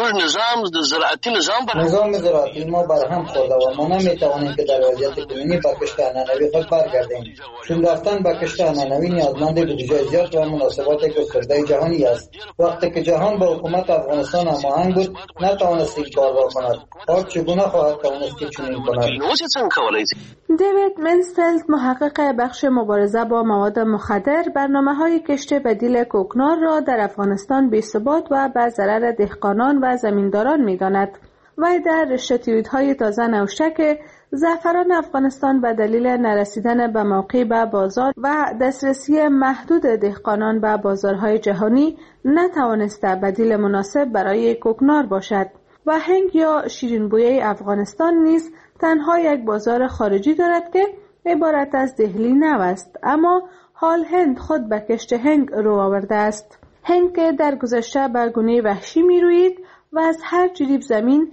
S22: نظام زراعتی ما برهم خورده و ما نمیتوانیم که در وضعیت کنونی به کشت عنعنوی خود برگردیم، چون رفتن به کشت عنعنوی نیازمند بودجه زیاد و مناسبات گسترده جهانی است. وقتی که جهان با حکومت افغانستان هماهنگ بود، نتوانست این کار را کند. حال چگونه خواهد توانست که چنین کند؟
S6: دیوید منسفلد، محقق بخش مبارزه با مواد مخدر، برنامه‌های کشت بدیل کوکنار را در افغانستان بی‌ثبات و به ضرر دهقانان و زمینداران می‌داند. و در رشته تیویدهای تازه نوشته که زعفران افغانستان به دلیل نرسیدن به موقع به بازار و دسترسی محدود دهقانان به بازارهای جهانی نتوانسته بدیل مناسب برای کوکنار باشد و هنگ یا شیرین‌بویه افغانستان نیز تنها یک بازار خارجی دارد که عبارت از دهلی نو است، اما حال هند خود به کشت هنگ رو آورده است. هنگ که در گذشته به گونه وحشی می روید و از هر جریب زمین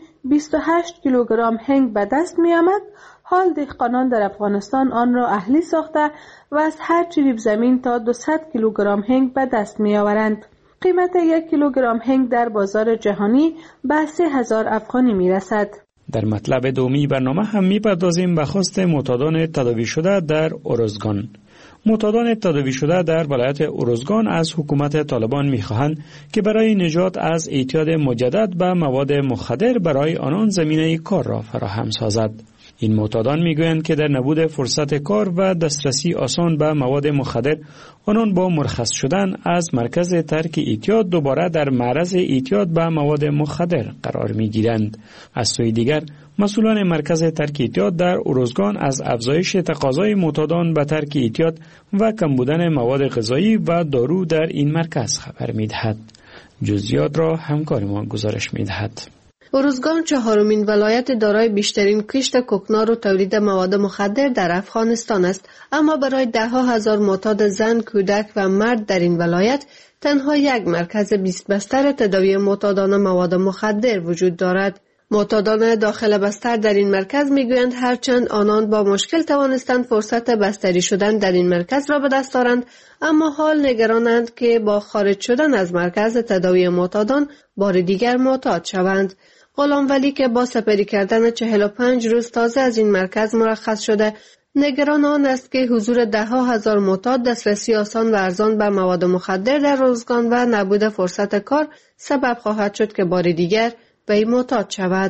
S6: 28 کیلوگرم هنگ به دست می آمد، حال دهقانان در افغانستان آن را اهلی ساخته و از هر جریب زمین تا 200 کیلوگرم هنگ به دست می آورند. قیمت 1 کیلوگرم هنگ در بازار جهانی به 3000 افغانی می رسد.
S21: در مطلب دومی برنامه هم می‌پردازیم به خواست معتادان تداوی شده در اروزگان. معتادان تداوی شده در ولایت اروزگان از حکومت طالبان می‌خواهند که برای نجات از اعتیاد مجدد به مواد مخدر برای آنان زمینه کار را فراهم سازد. این معتادان میگویند که در نبود فرصت کار و دسترسی آسان به مواد مخدر، آنان با مرخص شدن از مرکز ترک اعتیاد دوباره در معرض اعتیاد به مواد مخدر قرار میگیرند. از سوی دیگر مسئولان مرکز ترک اعتیاد در اروزگان از افزایش تقاضای معتادان به ترک اعتیاد و کم بودن مواد غذایی و دارو در این مرکز خبر میدهد. جزئیات را همکار ما گزارش میدهد.
S2: اروزگان چهارمین ولایت دارای بیشترین کشت کوکنار و تولید مواد مخدر در افغانستان است، اما برای ده‌ها هزار معتاد زن، کودک و مرد در این ولایت تنها یک مرکز 20 بستر تداوی معتادان مواد مخدر وجود دارد. معتادان داخل بستر در این مرکز میگویند هرچند آنان با مشکل توانستند فرصت بستری شدن در این مرکز را به دست آورند، اما حال نگرانند که با خارج شدن از مرکز تداوی معتادان بار دیگر معتاد شوند. غلام ولی که با سپری کردن 45 روز تازه از این مرکز مرخص شده، نگران آن است که حضور ده‌ها هزار معتاد، دسترسی آسان و ارزان به مواد مخدر در اروزگان و نبود فرصت کار سبب خواهد شد که بار دیگر به این معتاد شود.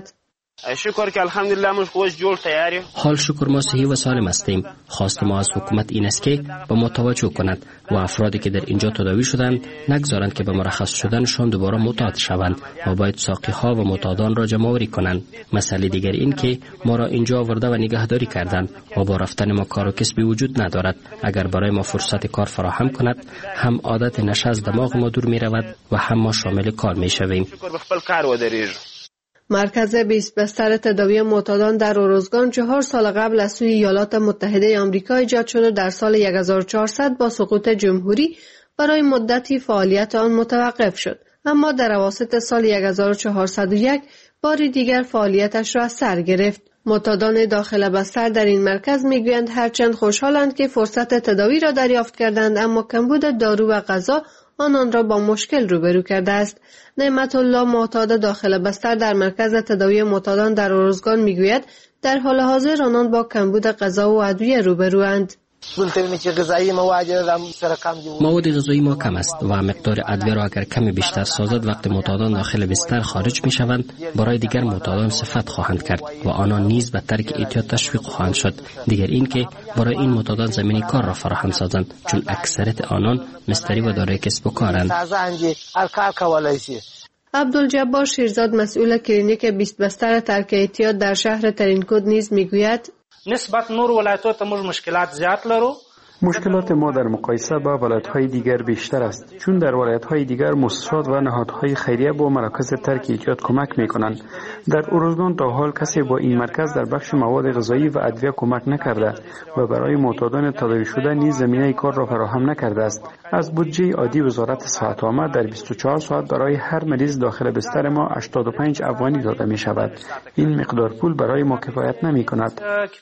S23: شکر که الحمدلله مش خوش جور تیاری.
S24: حال شکر ما صحیح و سالم هستیم. خواست ما از حکومت این است که به ما توجه کند و افرادی که در اینجا تداوی شدند نگذارند که به مرخص شدنشان دوباره معتاد شوند و باید ساقی ها و معتادان را جمع آوری کنند. مسئله دیگر این که ما را اینجا آورده و نگهداری کردند و با رفتن ما کار و کسبی وجود ندارد. اگر برای ما فرصت کار فراهم کند، هم عادت نشه از دماغ ما دور می رود و هم ما شامل کار می شویم.
S2: مرکز 20 بستر تداوی معتادان در اروزگان 4 سال قبل از سوی ایالات متحده آمریکا ایجاد شد و در سال 1400 با سقوط جمهوری برای مدتی فعالیت آن متوقف شد، اما در اواسط سال 1401 بار دیگر فعالیتش را از سر گرفت. معتادان داخل بستر در این مرکز میگویند هرچند خوشحالند که فرصت تداوی را دریافت کردند، اما کمبود دارو و غذا آنان را با مشکل روبرو کرده است. نعمت الله معتاد داخل بستر در مرکز تداوی معتادان در ارزگان میگوید در حال حاضر آنان با کمبود غذا و ادویه روبروند.
S24: مواد غذایی ما کم است و مقدار ادویه را اگر کمی بیشتر سازد وقتی معتادان داخل بستر خارج می شوند برای دیگر معتادان صفت خواهند کرد و آنان نیز به ترک اعتیاد تشویق خواهند شد. دیگر این که برای این معتادان زمینه کار را فراهم سازند، چون اکثریت آنان مستری و دارای کسب و کارند.
S2: عبدالجبار شیرزاد مسئول کلینیک 20 بستر ترک اعتیاد در شهر ترینکود نیز میگوید
S3: نسبت نور ولایت‌ها موږ مشکلات زیات لرو.
S21: مشکلات ما در مقایسه با ولایت‌های دیگر بیشتر است، چون در ولایت‌های دیگر مؤسسات و نهادهای خیریه با مراکز ترک اعتیاد کمک می‌کنند. در ارزگان تا حال کسی با این مرکز در بخش مواد غذایی و ادویه کمک نکرده و برای معتادان تداوی شده نیز زمینه کار را فراهم نکرده است. از بودجه عادی وزارت صحت عامه در 24 ساعت برای هر مریض داخل بستر ما 85 افغانی داده می‌شود. این مقدار پول برای ما کفایت نمی‌کند.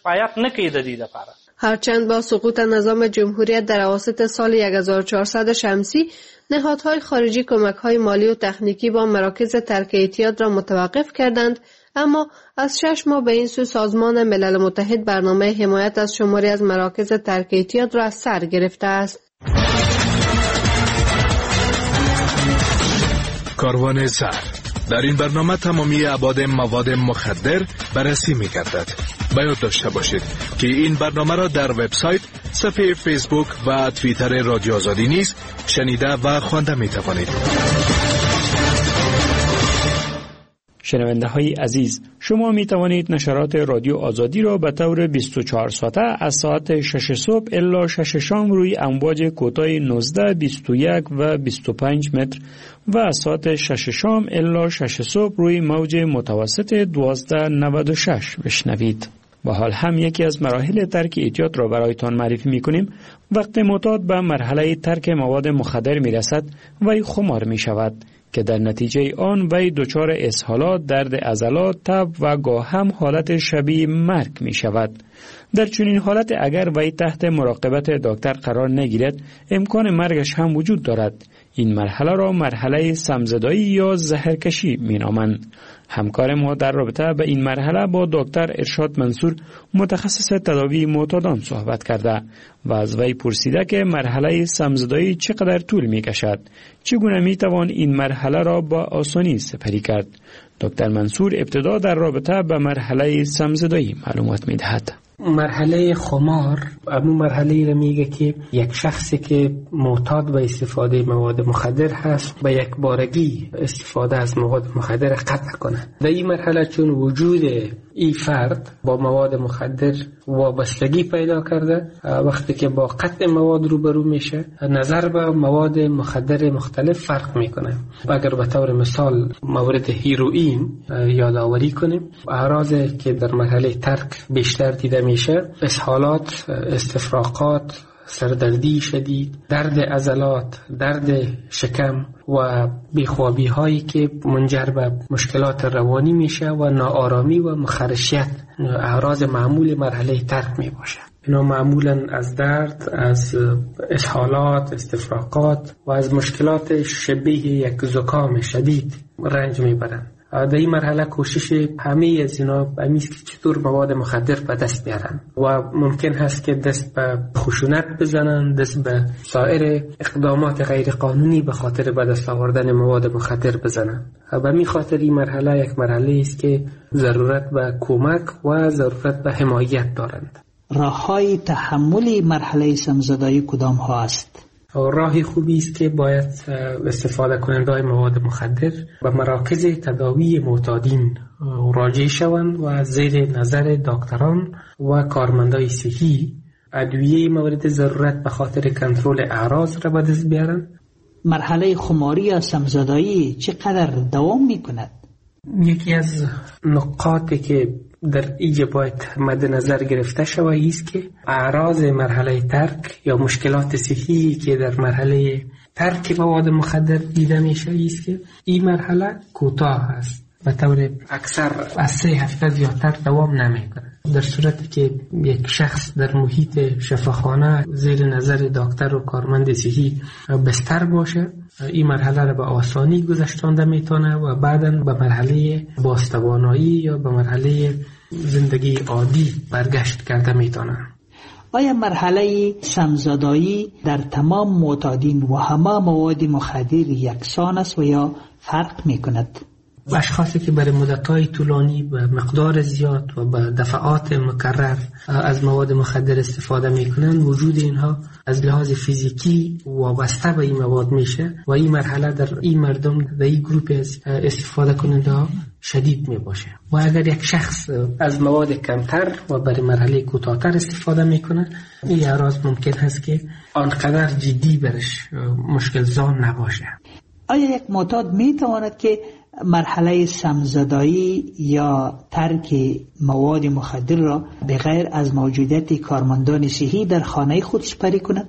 S2: هرچند با سقوط نظام جمهوریت در اواسط سال 1400 شمسی نهادهای خارجی کمک‌های مالی و تکنیکی با مراکز ترک اعتیاد را متوقف کردند، اما از 6 ماه به این سو سازمان ملل متحد برنامه حمایت از شماری از مراکز ترک اعتیاد را از سر گرفته است.
S4: کاروان سر در این برنامه تمامی ابعاد مواد مخدر بررسی می‌گردد. باید داشته باشید که این برنامه را در وبسایت، صفحه فیسبوک و توییتر رادیو آزادی نیز شنیده و خوانده می‌توانید.
S21: شنونده های عزیز، شما می توانید نشرات رادیو آزادی را به طور 24 ساعته از ساعت 6 صبح الی 6 شام روی امواج کوتاه 19، 21 و 25 متر و از ساعت 6 شام الی 6 صبح روی موج متوسط 1296 بشنوید. و حال هم یکی از مراحل ترک اعتیاد را برایتان معرفی می کنیم. وقتی معتاد به مرحله ترک مواد مخدر می رسد وی خمار می شود که در نتیجه آن وی دچار اسهالات، درد عضلات، تب و گاه هم حالت شبیه مرگ می شود. در چنین حالت اگر وی تحت مراقبت دکتر قرار نگیرد امکان مرگش هم وجود دارد. این مرحله را مرحله سمزدایی یا زهرکشی می نامند. همکار ما در رابطه به این مرحله با دکتر ارشاد منصور متخصص تداوی معتادان صحبت کرده و از وی پرسیده که مرحله سمزدایی چقدر طول می کشد، چگونه می توان این مرحله را با آسانی سپری کرد. دکتر منصور ابتدا در رابطه به مرحله سمزدایی معلومات می دهد.
S25: مرحله خمار همون مرحله را میگه که یک شخصی که معتاد به استفاده مواد مخدر هست به یک بارگی استفاده از مواد مخدر قطع کنه. در این مرحله چون وجود این فرد با مواد مخدر وابستگی پیدا کرده، وقتی که با قطع مواد روبرو میشه نظر به مواد مخدر مختلف فرق میکنه. اگر به طور مثال مورد هیروئین یادآوری کنیم، اعراضی که در مرحله ترک بیشتر دیده میشه اسهالات، استفراغات، سردردی شدید، درد عضلات، درد شکم و بیخوابی هایی که منجر به مشکلات روانی میشه و ناآرامی و مخرشیت اعراض معمول مرحله ترک می باشه. اینا معمولا از درد، از اسهالات، استفراغات و از مشکلات شبیه یک زکام شدید رنج میبرند. در این مرحله کوشش همه از اینا همیست که چطور مواد مخدر به دست بیارن و ممکن هست که دست به خشونت بزنن، دست به سایر اقدامات غیر قانونی به خاطر به دست آوردن مواد مخدر بزنن. به می خاطر این مرحله یک مرحله است که ضرورت به کمک و ضرورت به حمایت دارند.
S5: راه‌های تحمل مرحله سمزدایی کدام ها است؟
S25: راهی خوبی است که باید استفاده کننده‌های مواد مخدر به مراکز تداوی معتادین راجع شوند و زیر نظر دکتران و کارمندای صحی ادویه مورد ضرورت به خاطر کنترل اعراض را به دست بیارن.
S5: مرحله خماری یا سمزدایی چقدر دوام می‌کند؟
S25: یکی از نقاطی که در اینجا باید مد نظر گرفته شود است که اعراض مرحله ترک یا مشکلات صحی که در مرحله ترک مواد مخدر دیده میشه است که این مرحله کوتاه است به طور اکثر از 3 هفته زیادتر دوام نمیکنه. در صورتی که یک شخص در محیط شفاخانه زیر نظر دکتر و کارمند صحی بستر باشه، این مرحله را به آسانی گذشتانده میتونه و بعداً به مرحله بازتوانایی یا به مرحله زندگی عادی برگشت کرده میتونه.
S5: آیا مرحله سمزدایی در تمام معتادین و همه مواد مخدر یکسان است و یا فرق میکند؟
S25: اشخاصی که برای مدت‌های طولانی به مقدار زیاد و به دفعات مکرر از مواد مخدر استفاده میکنن، وجود اینها از لحاظ فیزیکی وابسته به این مواد میشه و این مرحله در این مردم، در این گروپ استفاده کننده ها شدید میباشه. و اگر یک شخص از مواد کمتر و برای مرحله کوتاه‌تر استفاده میکنه، این اعراض ممکن هست که آنقدر جدی برش مشکل زان نباشه.
S5: آیا یک معتاد میتواند که مرحله سمزدایی یا ترک مواد مخدر را بغیر از موجودیت کارمندان صحی در خانه خود سپری کند؟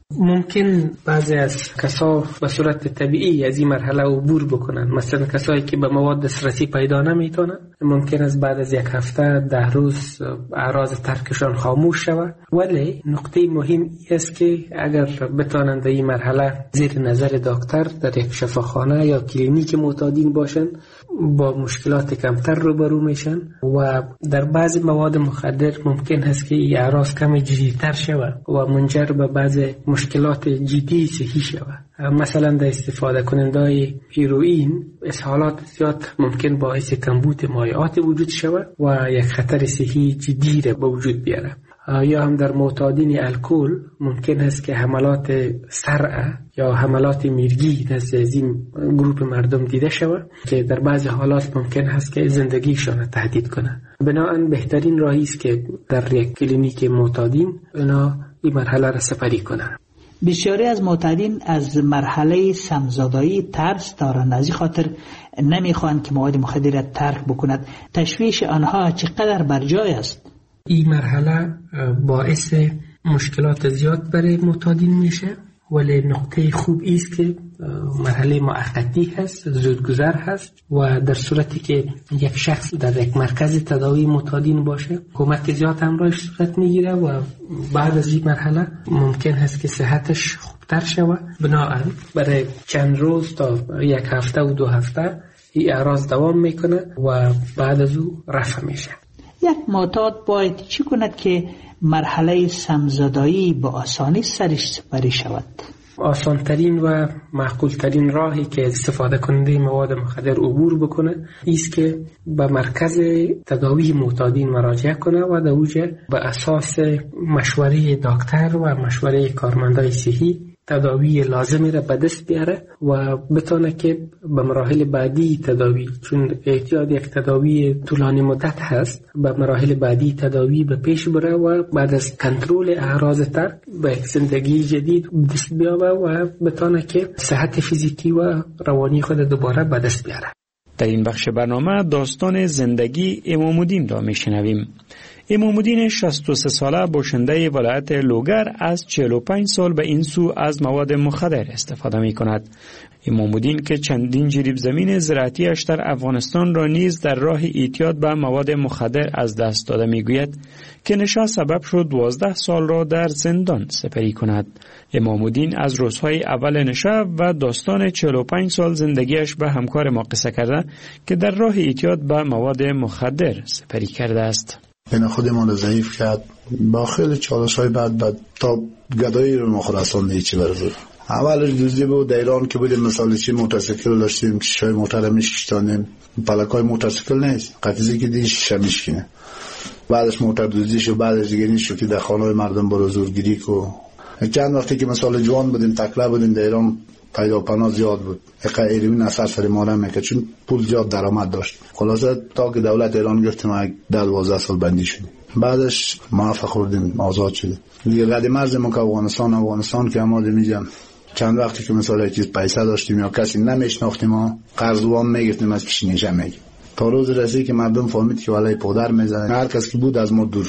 S25: ممکن بعضی از کسا به صورت طبیعی از این مرحله عبور بکنن. مثلا کسایی که به مواد دسترسی پیدا نمیتونن، ممکن است بعد از 1 هفته 10 روز اعراض ترکشان خاموش شود. ولی نقطه مهم این است که اگر بتوانند در این مرحله زیر نظر دکتر در یک شفاخانه یا کلینیک معتادین باشن، با مشکلات کمتر روبرو میشن و در بعضی مواد مخدر ممکن است که این اعراض کمی جدی‌تر شود و منجر به بعضی مشکلات جدی صحی شود. مثلا در استفاده کنندای هیروئین اسهالات زیاد ممکن باعث کمبود مایعات وجود شود و یک خطر صحی جدی را به وجود بیاره. یا هم در معتادین الکل ممکن است که حملات صرع یا حملات میرگی نزد از این گروه مردم دیده شود که در بعضی حالات ممکن است که زندگیشان تهدید کنه. بنابراین بهترین راهی است که در یک کلینیک معتادین اینا این مرحله را سپری کنند.
S5: بسیاری از معتادین از مرحله سمزدایی ترس دارند، از این خاطر نمیخواهند که مواد مخدر را ترک بکند. تشویش آنها چقدر برجای است؟
S25: این مرحله باعث مشکلات زیاد برای معتادین میشه، ولی نقطه خوب است که مرحله موقتی هست، زودگذر هست و در صورتی که یک شخص در یک مرکز تداوی معتادین باشه، کمک زیاد همراهش صورت میگیره و بعد از این مرحله ممکن هست که صحتش خوبتر شود. بنابراین برای چند روز تا 1 هفته و 2 هفته این اعراض دوام میکنه و بعد از او رفع میشه.
S5: یک معتاد باید چی کند که مرحله سمزدایی با آسانی سرش سپری شود؟
S25: آسانترین و معقولترین راهی که استفاده کننده مواد مخدر عبور بکنه ایست که به مرکز تداوی معتادین مراجعه کنه و در اوجه به اساس مشوره دکتر و مشوره کارمندای صحی تداوی لازمی را به دست بیاره و بتونه که به مراحل بعدی تداوی، چون احتیاج یک تداوی طولانی مدت هست، به مراحل بعدی تداوی به پیش بره و بعد از کنترل اعراض ترک به یک زندگی جدید دست بیاره و بتونه که صحت فیزیکی و روانی خود دوباره به دست بیاره.
S21: در این بخش برنامه داستان زندگی امام الدین را میشنویم. امام الدین 63 ساله باشنده ولایت لوگر از 45 سال به این سو از مواد مخدر استفاده می کند. امام الدین که چندین جریب زمین زراعتیش در افغانستان را نیز در راه اعتیاد به مواد مخدر از دست داده می گوید که نشه سبب شد 12 سال را در زندان سپری کند. امام الدین از روزهای اول نشه و داستان 45 سال زندگیش به همکار ما قصه کرده که در راه اعتیاد به مواد مخدر سپری کرده است.
S26: این خودمان رو ضعیف کرد، با خیلی چالش های بعد تا گدایی رو مخورستان دیچی برزور. اولش دوزی بود در ایران که بودیم، مثال چی موتورسیکل داشتیم، شیشه موتور میشکشتانیم، پلک های موتورسیکل نیست، قطیزی که دیگه شیشه میشکنه. بعدش موتور دوزی شو، بعدش دیگه نیست که در خانه مردم برو زورگیری کو. چند وقتی که مثال جوان بودیم، تکله بودیم در ایران، پیدا پناه زیاد بود، ایروین اثر سر ما نمیکرد چون پول زیاد درآمد داشت. خلاصه تا که دولت ایران گفتیم 10-12 سال بندی شدیم، بعدش موفق خوردیم، آزاد شدیم دیگه. قدیم مرزمون که افغانستان که ما میگم چند وقتی که مثلا چیز پیسه داشتیم یا کسی نمیشناختیم، ما قرض وام میگرفتیم از پیش نشه میگیم، تا روز رسید که مردم فهمید که والای پدر میزنه، هر کس که بود از ما دور شد.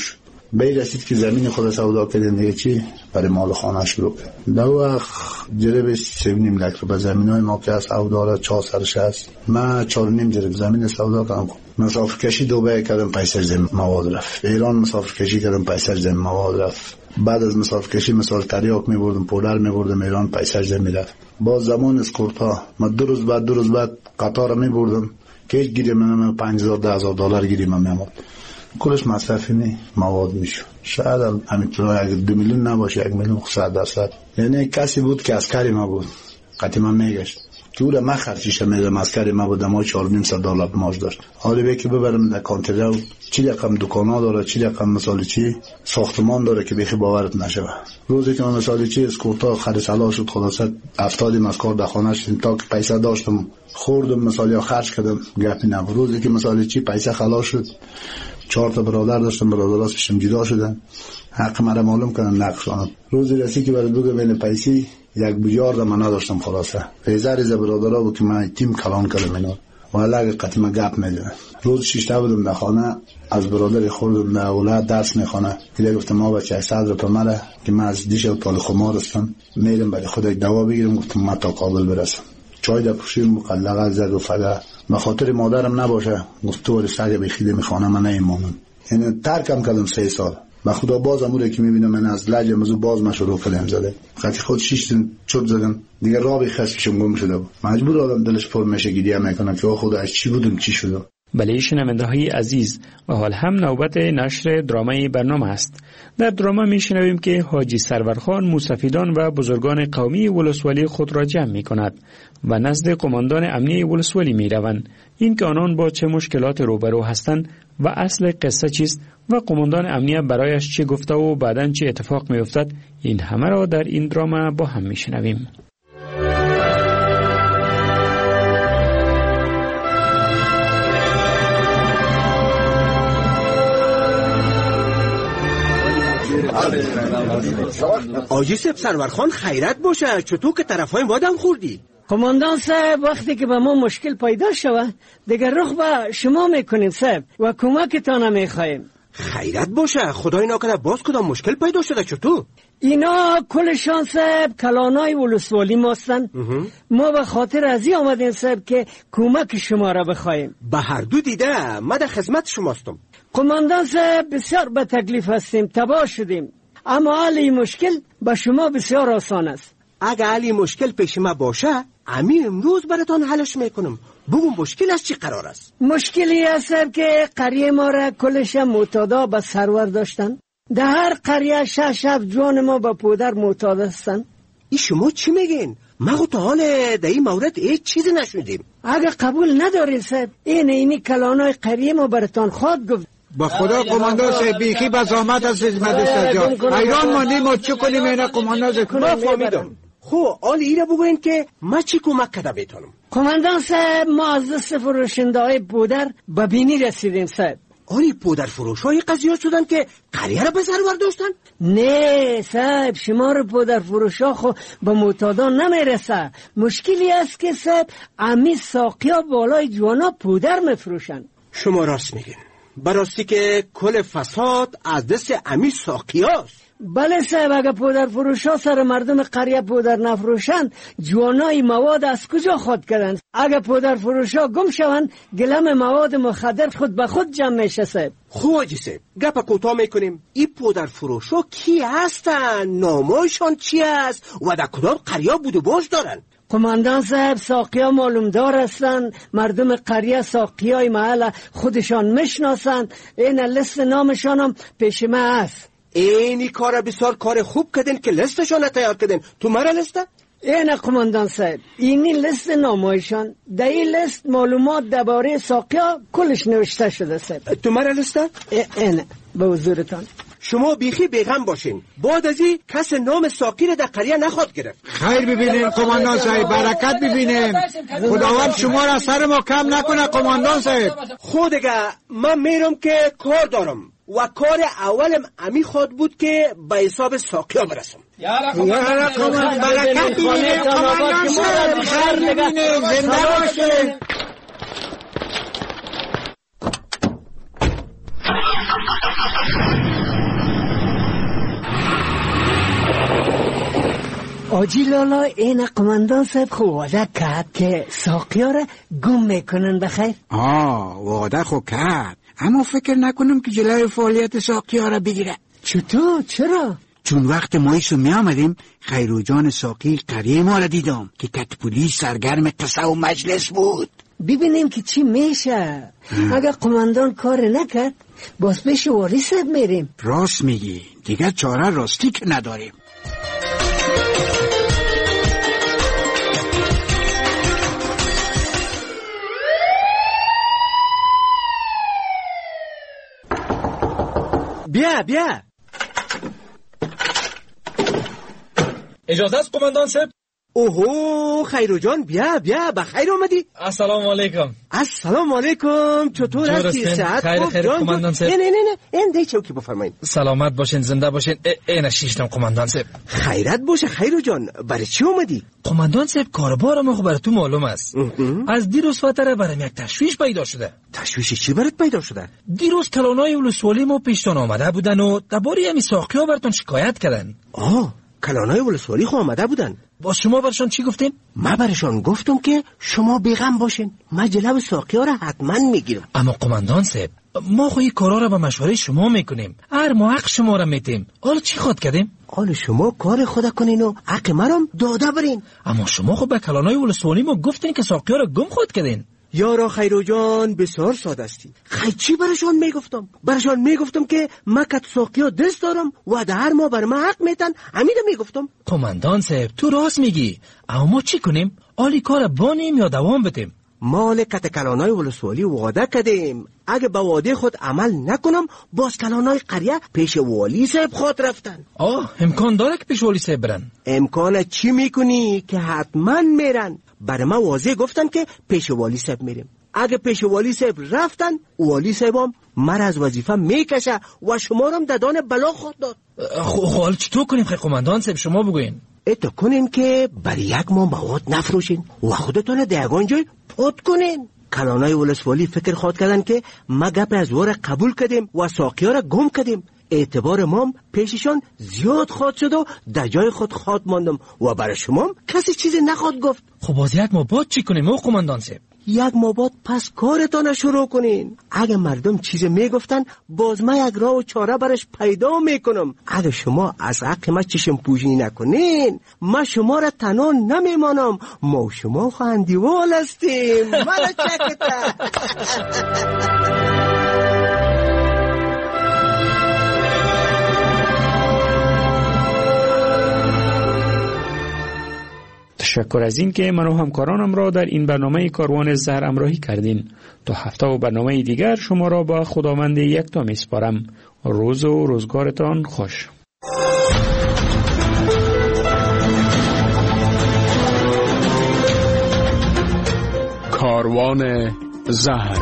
S26: به رسید که زمین خود سودا کردن دیگه چی برای مال خانه شروع کرد. در وقت جرب 3.5 لک رو به زمینای ما که از سودا 460 هست، من 4.5 جرب زمین سودا کردم. مسافر کشی دبی کردم، پیسش زمین مواد رفت. ایران مسافر کشی کردم، پیسش زمین مواد رفت. بعد از مسافر کشی مثال تریاک می‌بردم، پولر می‌بردم ایران، پیسش زمین رفت. با زمان اسکورتا ما 2 روز بعد قطار می‌بردم که هیچ گیری من 5000 10000 دلار گیری من میامد. کلش مصرفی نی مواد میشه. شاید همینطور اگه 2 میلیون نباشه 1 میلیون 100%. یعنی کسی بود که عسکری ما بود، قطعی من میگشت که او را من خرچیش میدم، عسکری ما بود، ما 4.5 دلار معاش داشت. حالا به که ببرم در کانتر چی رقم دکانا داره، چی رقم مثال چی ساختمان داره که بخی باورت نشه. روزی که من مثال چی اسکورتا خرید سلا شد، خلاصه 70 مسکار در خانه شدیم تا که پیسه داشتم خوردم مثال یا خرج کردم گپی نبود. روزی که مثال چی پیسه خلاص شد، 4 تا برادر داشتم، برادرها پیشم جدا شدن، حق مرا معلوم کردن نقشان. روزی رسید که برای دوگه بین پیسی 1 بیلیارد من نداشتم. خلاصه ریزه برادرها بود که من تیم کلان کردم اینا والا اگه قطعی گپ میدونم. روز 6 تا بودم در خانه، از برادر خوردم در اولاد درس میخونه. دیگه گفتم ما بچه 100 روپیه مره که من از دیش پال خمار هستم، میرم برای خودم دوا بگیرم. گفتم ما تا کابل برسم، چای در پوشیم مقلقه زد و فدا به خاطر مادرم نباشه. گفت تو سگ بخیده میخوانم من نمیمونم. یعنی ترکم کردم 3 سال. با خدا باز اموره که میبینم من از لج مزو باز ما شروع کردم زده. خاطر خود 6 چرت زدم دیگه رابی خسبشم گم شده بود. مجبور آدم دلش پر میشه گیریه میکنه که خدا از چی بودم چی شده.
S21: بله شنونده‌های عزیز، و حال هم نوبت نشر درامای برنامه است. در دراما میشنویم که حاجی سرورخان موسفیدان و بزرگان قومی ولسوالی خود را جمع میکند و نزد قماندان امنیه ولسوالی میروند. این که آنان با چه مشکلات روبرو هستند و اصل قصه چیست و قماندان امنیه برایش چه گفته و بعداً چه اتفاق میافتد، این همه را در این دراما با هم میشنویم.
S27: آجی سب سرورخان خیرت باشه، چطور که طرفای وادم خوردی؟
S28: قماندان صاحب وقتی که به ما مشکل پیدا شود دیگر رخ به شما میکنیم صاحب و کمکتان میخوایم.
S27: خیرت باشه، خدای نکنه باز کدام مشکل پیدا شده. چطور؟
S28: اینا کلشان صاحب کلانای ولسوالی ماستن. ما به خاطر ازی آمدیم صاحب که کمک شما را بخوایم.
S27: به هر دو دیده ما در خدمت شماستم.
S28: قماندان صاحب بسیار به تکلیف هستیم، تباه شدیم، اما حل این مشکل به شما بسیار آسان است.
S27: اگه حل مشکل پیش ما باشه امی امروز براتان حلش میکنم. بگو مشکل از چی قرار است؟
S28: مشکلی است که قریه ما را کلش معتادا به سرور داشتن. در هر قریه 6 جوان ما به پودر معتاد هستن.
S27: ای شما چی میگین؟ ما تا حال در این مورد هیچ چیزی نشنیدیم.
S28: اگه قبول ندارین صاحب اینی کلانای قریه ما براتان خواهد گفت.
S7: با خدا قماندان صاحب بیخی بزامت از خدمت سجاد ایران ماندیم ما چه کنیم؟ اینا قماندان صاحب
S27: ما فهمیدم. خب حال ایره بگوین که ما چی کمک کده بیتونم؟
S28: قماندان صاحب ما از دست فروشنده های پودر به بینی رسیدیم صاحب.
S27: آری پودر فروش های قضیات شدن که قریه را به سرور داشتن؟
S28: نه صاحب، شمار پودر فروش ها خو به معتادان نمیرسه. مشکلی است که صاحب امی ساقی ها بالای جوانا پودر میفروشن.
S27: شما راست میگین، براستی که کل فساد از دست امی ساقی هاست.
S28: بله صاحب، اگه پودر فروش ها سر مردم قریه پودر نفروشن جوانای مواد از کجا خود کردن؟ اگه پودر فروش ها گم شون گلم مواد مخدر خود به خود جمع میشه صاحب.
S27: خوب آجی صاحب گپ کوتاه میکنیم. این پودر فروش ها کی هستن؟ نامایشان چی است؟ و در کدام قریه بود و باش دارن؟
S28: قماندان صاحب ساقی ها معلوم دار هستن. مردم قریه ساقی های محل خودشان میشناسن. این لست نامشان هم پیش ما هست.
S27: اینی کار بسیار کار خوب کردن که لستشان تیار کردن. تو مرا لسته؟
S28: این قماندان صاحب اینی لست نامایشان. در این لست معلومات درباره ساقی ها کلش نوشته شده صاحب.
S27: تو مرا لسته؟
S28: این به حضورتان.
S27: شما بیخی بیغم باشین، بعد از این کس نام ساقی را در قریه نخواد گرفت.
S7: خیر ببینیم قماندان صاحب، برکت ببینیم. خداوند شما را سر ما کم نکنه قماندان صاحب.
S27: خود دیگه من میرم که کار دارم و کار اولم امی خود بود که به حساب ساقی ها برسم.
S7: یارا قماندان برکت ببینیم قماندان صاحب. خیر ببینیم، زنده باشه.
S28: آجی لالا این قماندان صاحب خو وعده کرد که ساقیا را گم میکنن بخیر.
S7: وعده خو کرد، اما فکر نکنم که جلوی فعالیت ساقیا را بگیره.
S28: چطور؟ چرا؟
S7: چون وقت ما ایسو می آمدیم خیرو جان ساقی قریه ما را دیدم که کتپولی سرگرم قصه و مجلس بود.
S28: ببینیم که چی میشه. اگر قماندان کار نکرد باز پیش والی صاحب میریم.
S7: راست میگی، دیگر چاره راستی که نداریم.
S27: بیا
S8: اجازه است قماندان صاحب؟
S27: اوهو خیرو جان بیا بخیر آمدی.
S8: السلام علیکم.
S27: السلام علیکم. چطور هستی؟ صحت خوب؟
S8: خیر قماندان صاحب.
S27: نه این دی چوکی بفرمایید.
S8: سلامت باشین، زنده باشین. این شیشتم قماندان صاحب.
S27: خیرت باشه خیرو جان. برای چی اومدی؟
S8: قماندان صاحب کاربار ما برای تو معلوم است. از دیروز فتره برام یک تشویش پیدا شده.
S27: تشویش چی برات پیدا شده؟
S8: دیروز کلانای ولسوالی ما پیشتان آمده بودن و درباره همین ساقیا براتون شکایت کردن.
S27: کلانای ولسوالی خو آمده بودن.
S8: با شما برشان چی گفتین؟
S27: ما برشان گفتم که شما بیغم باشین، ما جلو ساقیا را حتما میگیرم.
S8: اما قماندان صاحب ما خو این کارا را به مشوره شما میکنیم، هر ما حق شما را میتیم. حالا چی خود کردیم؟
S27: حالا شما کار خود کنین و حق مرام داده برین.
S8: اما شما خو به کلانای ولسوالی ما گفتین که ساقیا را گم خود کردین.
S27: یارا خیرو جان بسیار ساده استی. چی برشان میگفتم که ما کت ساقیا دست دارم و در هر ما بر ما حق میتن. امیده میگفتم.
S8: قماندان صاحب تو راست میگی، اما ما چی کنیم؟ آلی کار بانیم یا دوام بدیم؟
S27: مال کت کلانای ولسوالی وعده کردیم، اگه به وعده خود عمل نکنم باز کلانای قریه پیش والی صاحب خود رفتن.
S8: امکان داره که پیش والی صاحب برن؟
S27: امکان چی میکنی که حتما میرن. برای ما واضح گفتن که پیش والی صاحب میریم. اگه پیش والی صاحب رفتن والی صاحب هم مر از وظیفه میکشه و شما رو ددان بلا خود داد.
S8: حالا چطور کنیم خیلی قماندان صاحب شما بگوین؟
S27: اتو کنین که برای یک ماه مواد نفروشین و خودتون دیگان جای پود کنین. کلانای ولسوالی فکر خود کردن که ما گپ از وار قبول کردیم و ساقیا را گم کردیم. اعتبار مام پیششان زیاد خود شد و در جای خود خود ماندم و برای شما کسی چیزی نخواد گفت.
S8: خب باز یک ماه بعد چی کنیم او قماندان صاحب؟
S27: یک ماه بعد پس کارتان شروع کنین. اگه مردم چیزی میگفتن باز ما یک راه و چاره برش پیدا میکنم. اگه شما از حق ما چشم پوشی نکنین ما شما را تنها نمیمانم. ما و شما خواهندیوال هستیم. مرا چکتا.
S21: تشکر از این که من و همکارانم را در این برنامه کاروان زهر همراهی کردین. تا هفته و برنامه دیگر شما را با خداوند یکتا میسپارم. روز و روزگارتان خوش.
S1: کاروان زهر.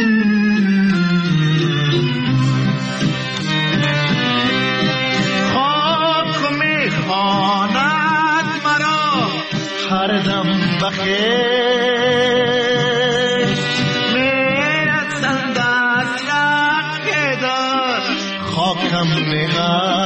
S9: Oh هم نگاه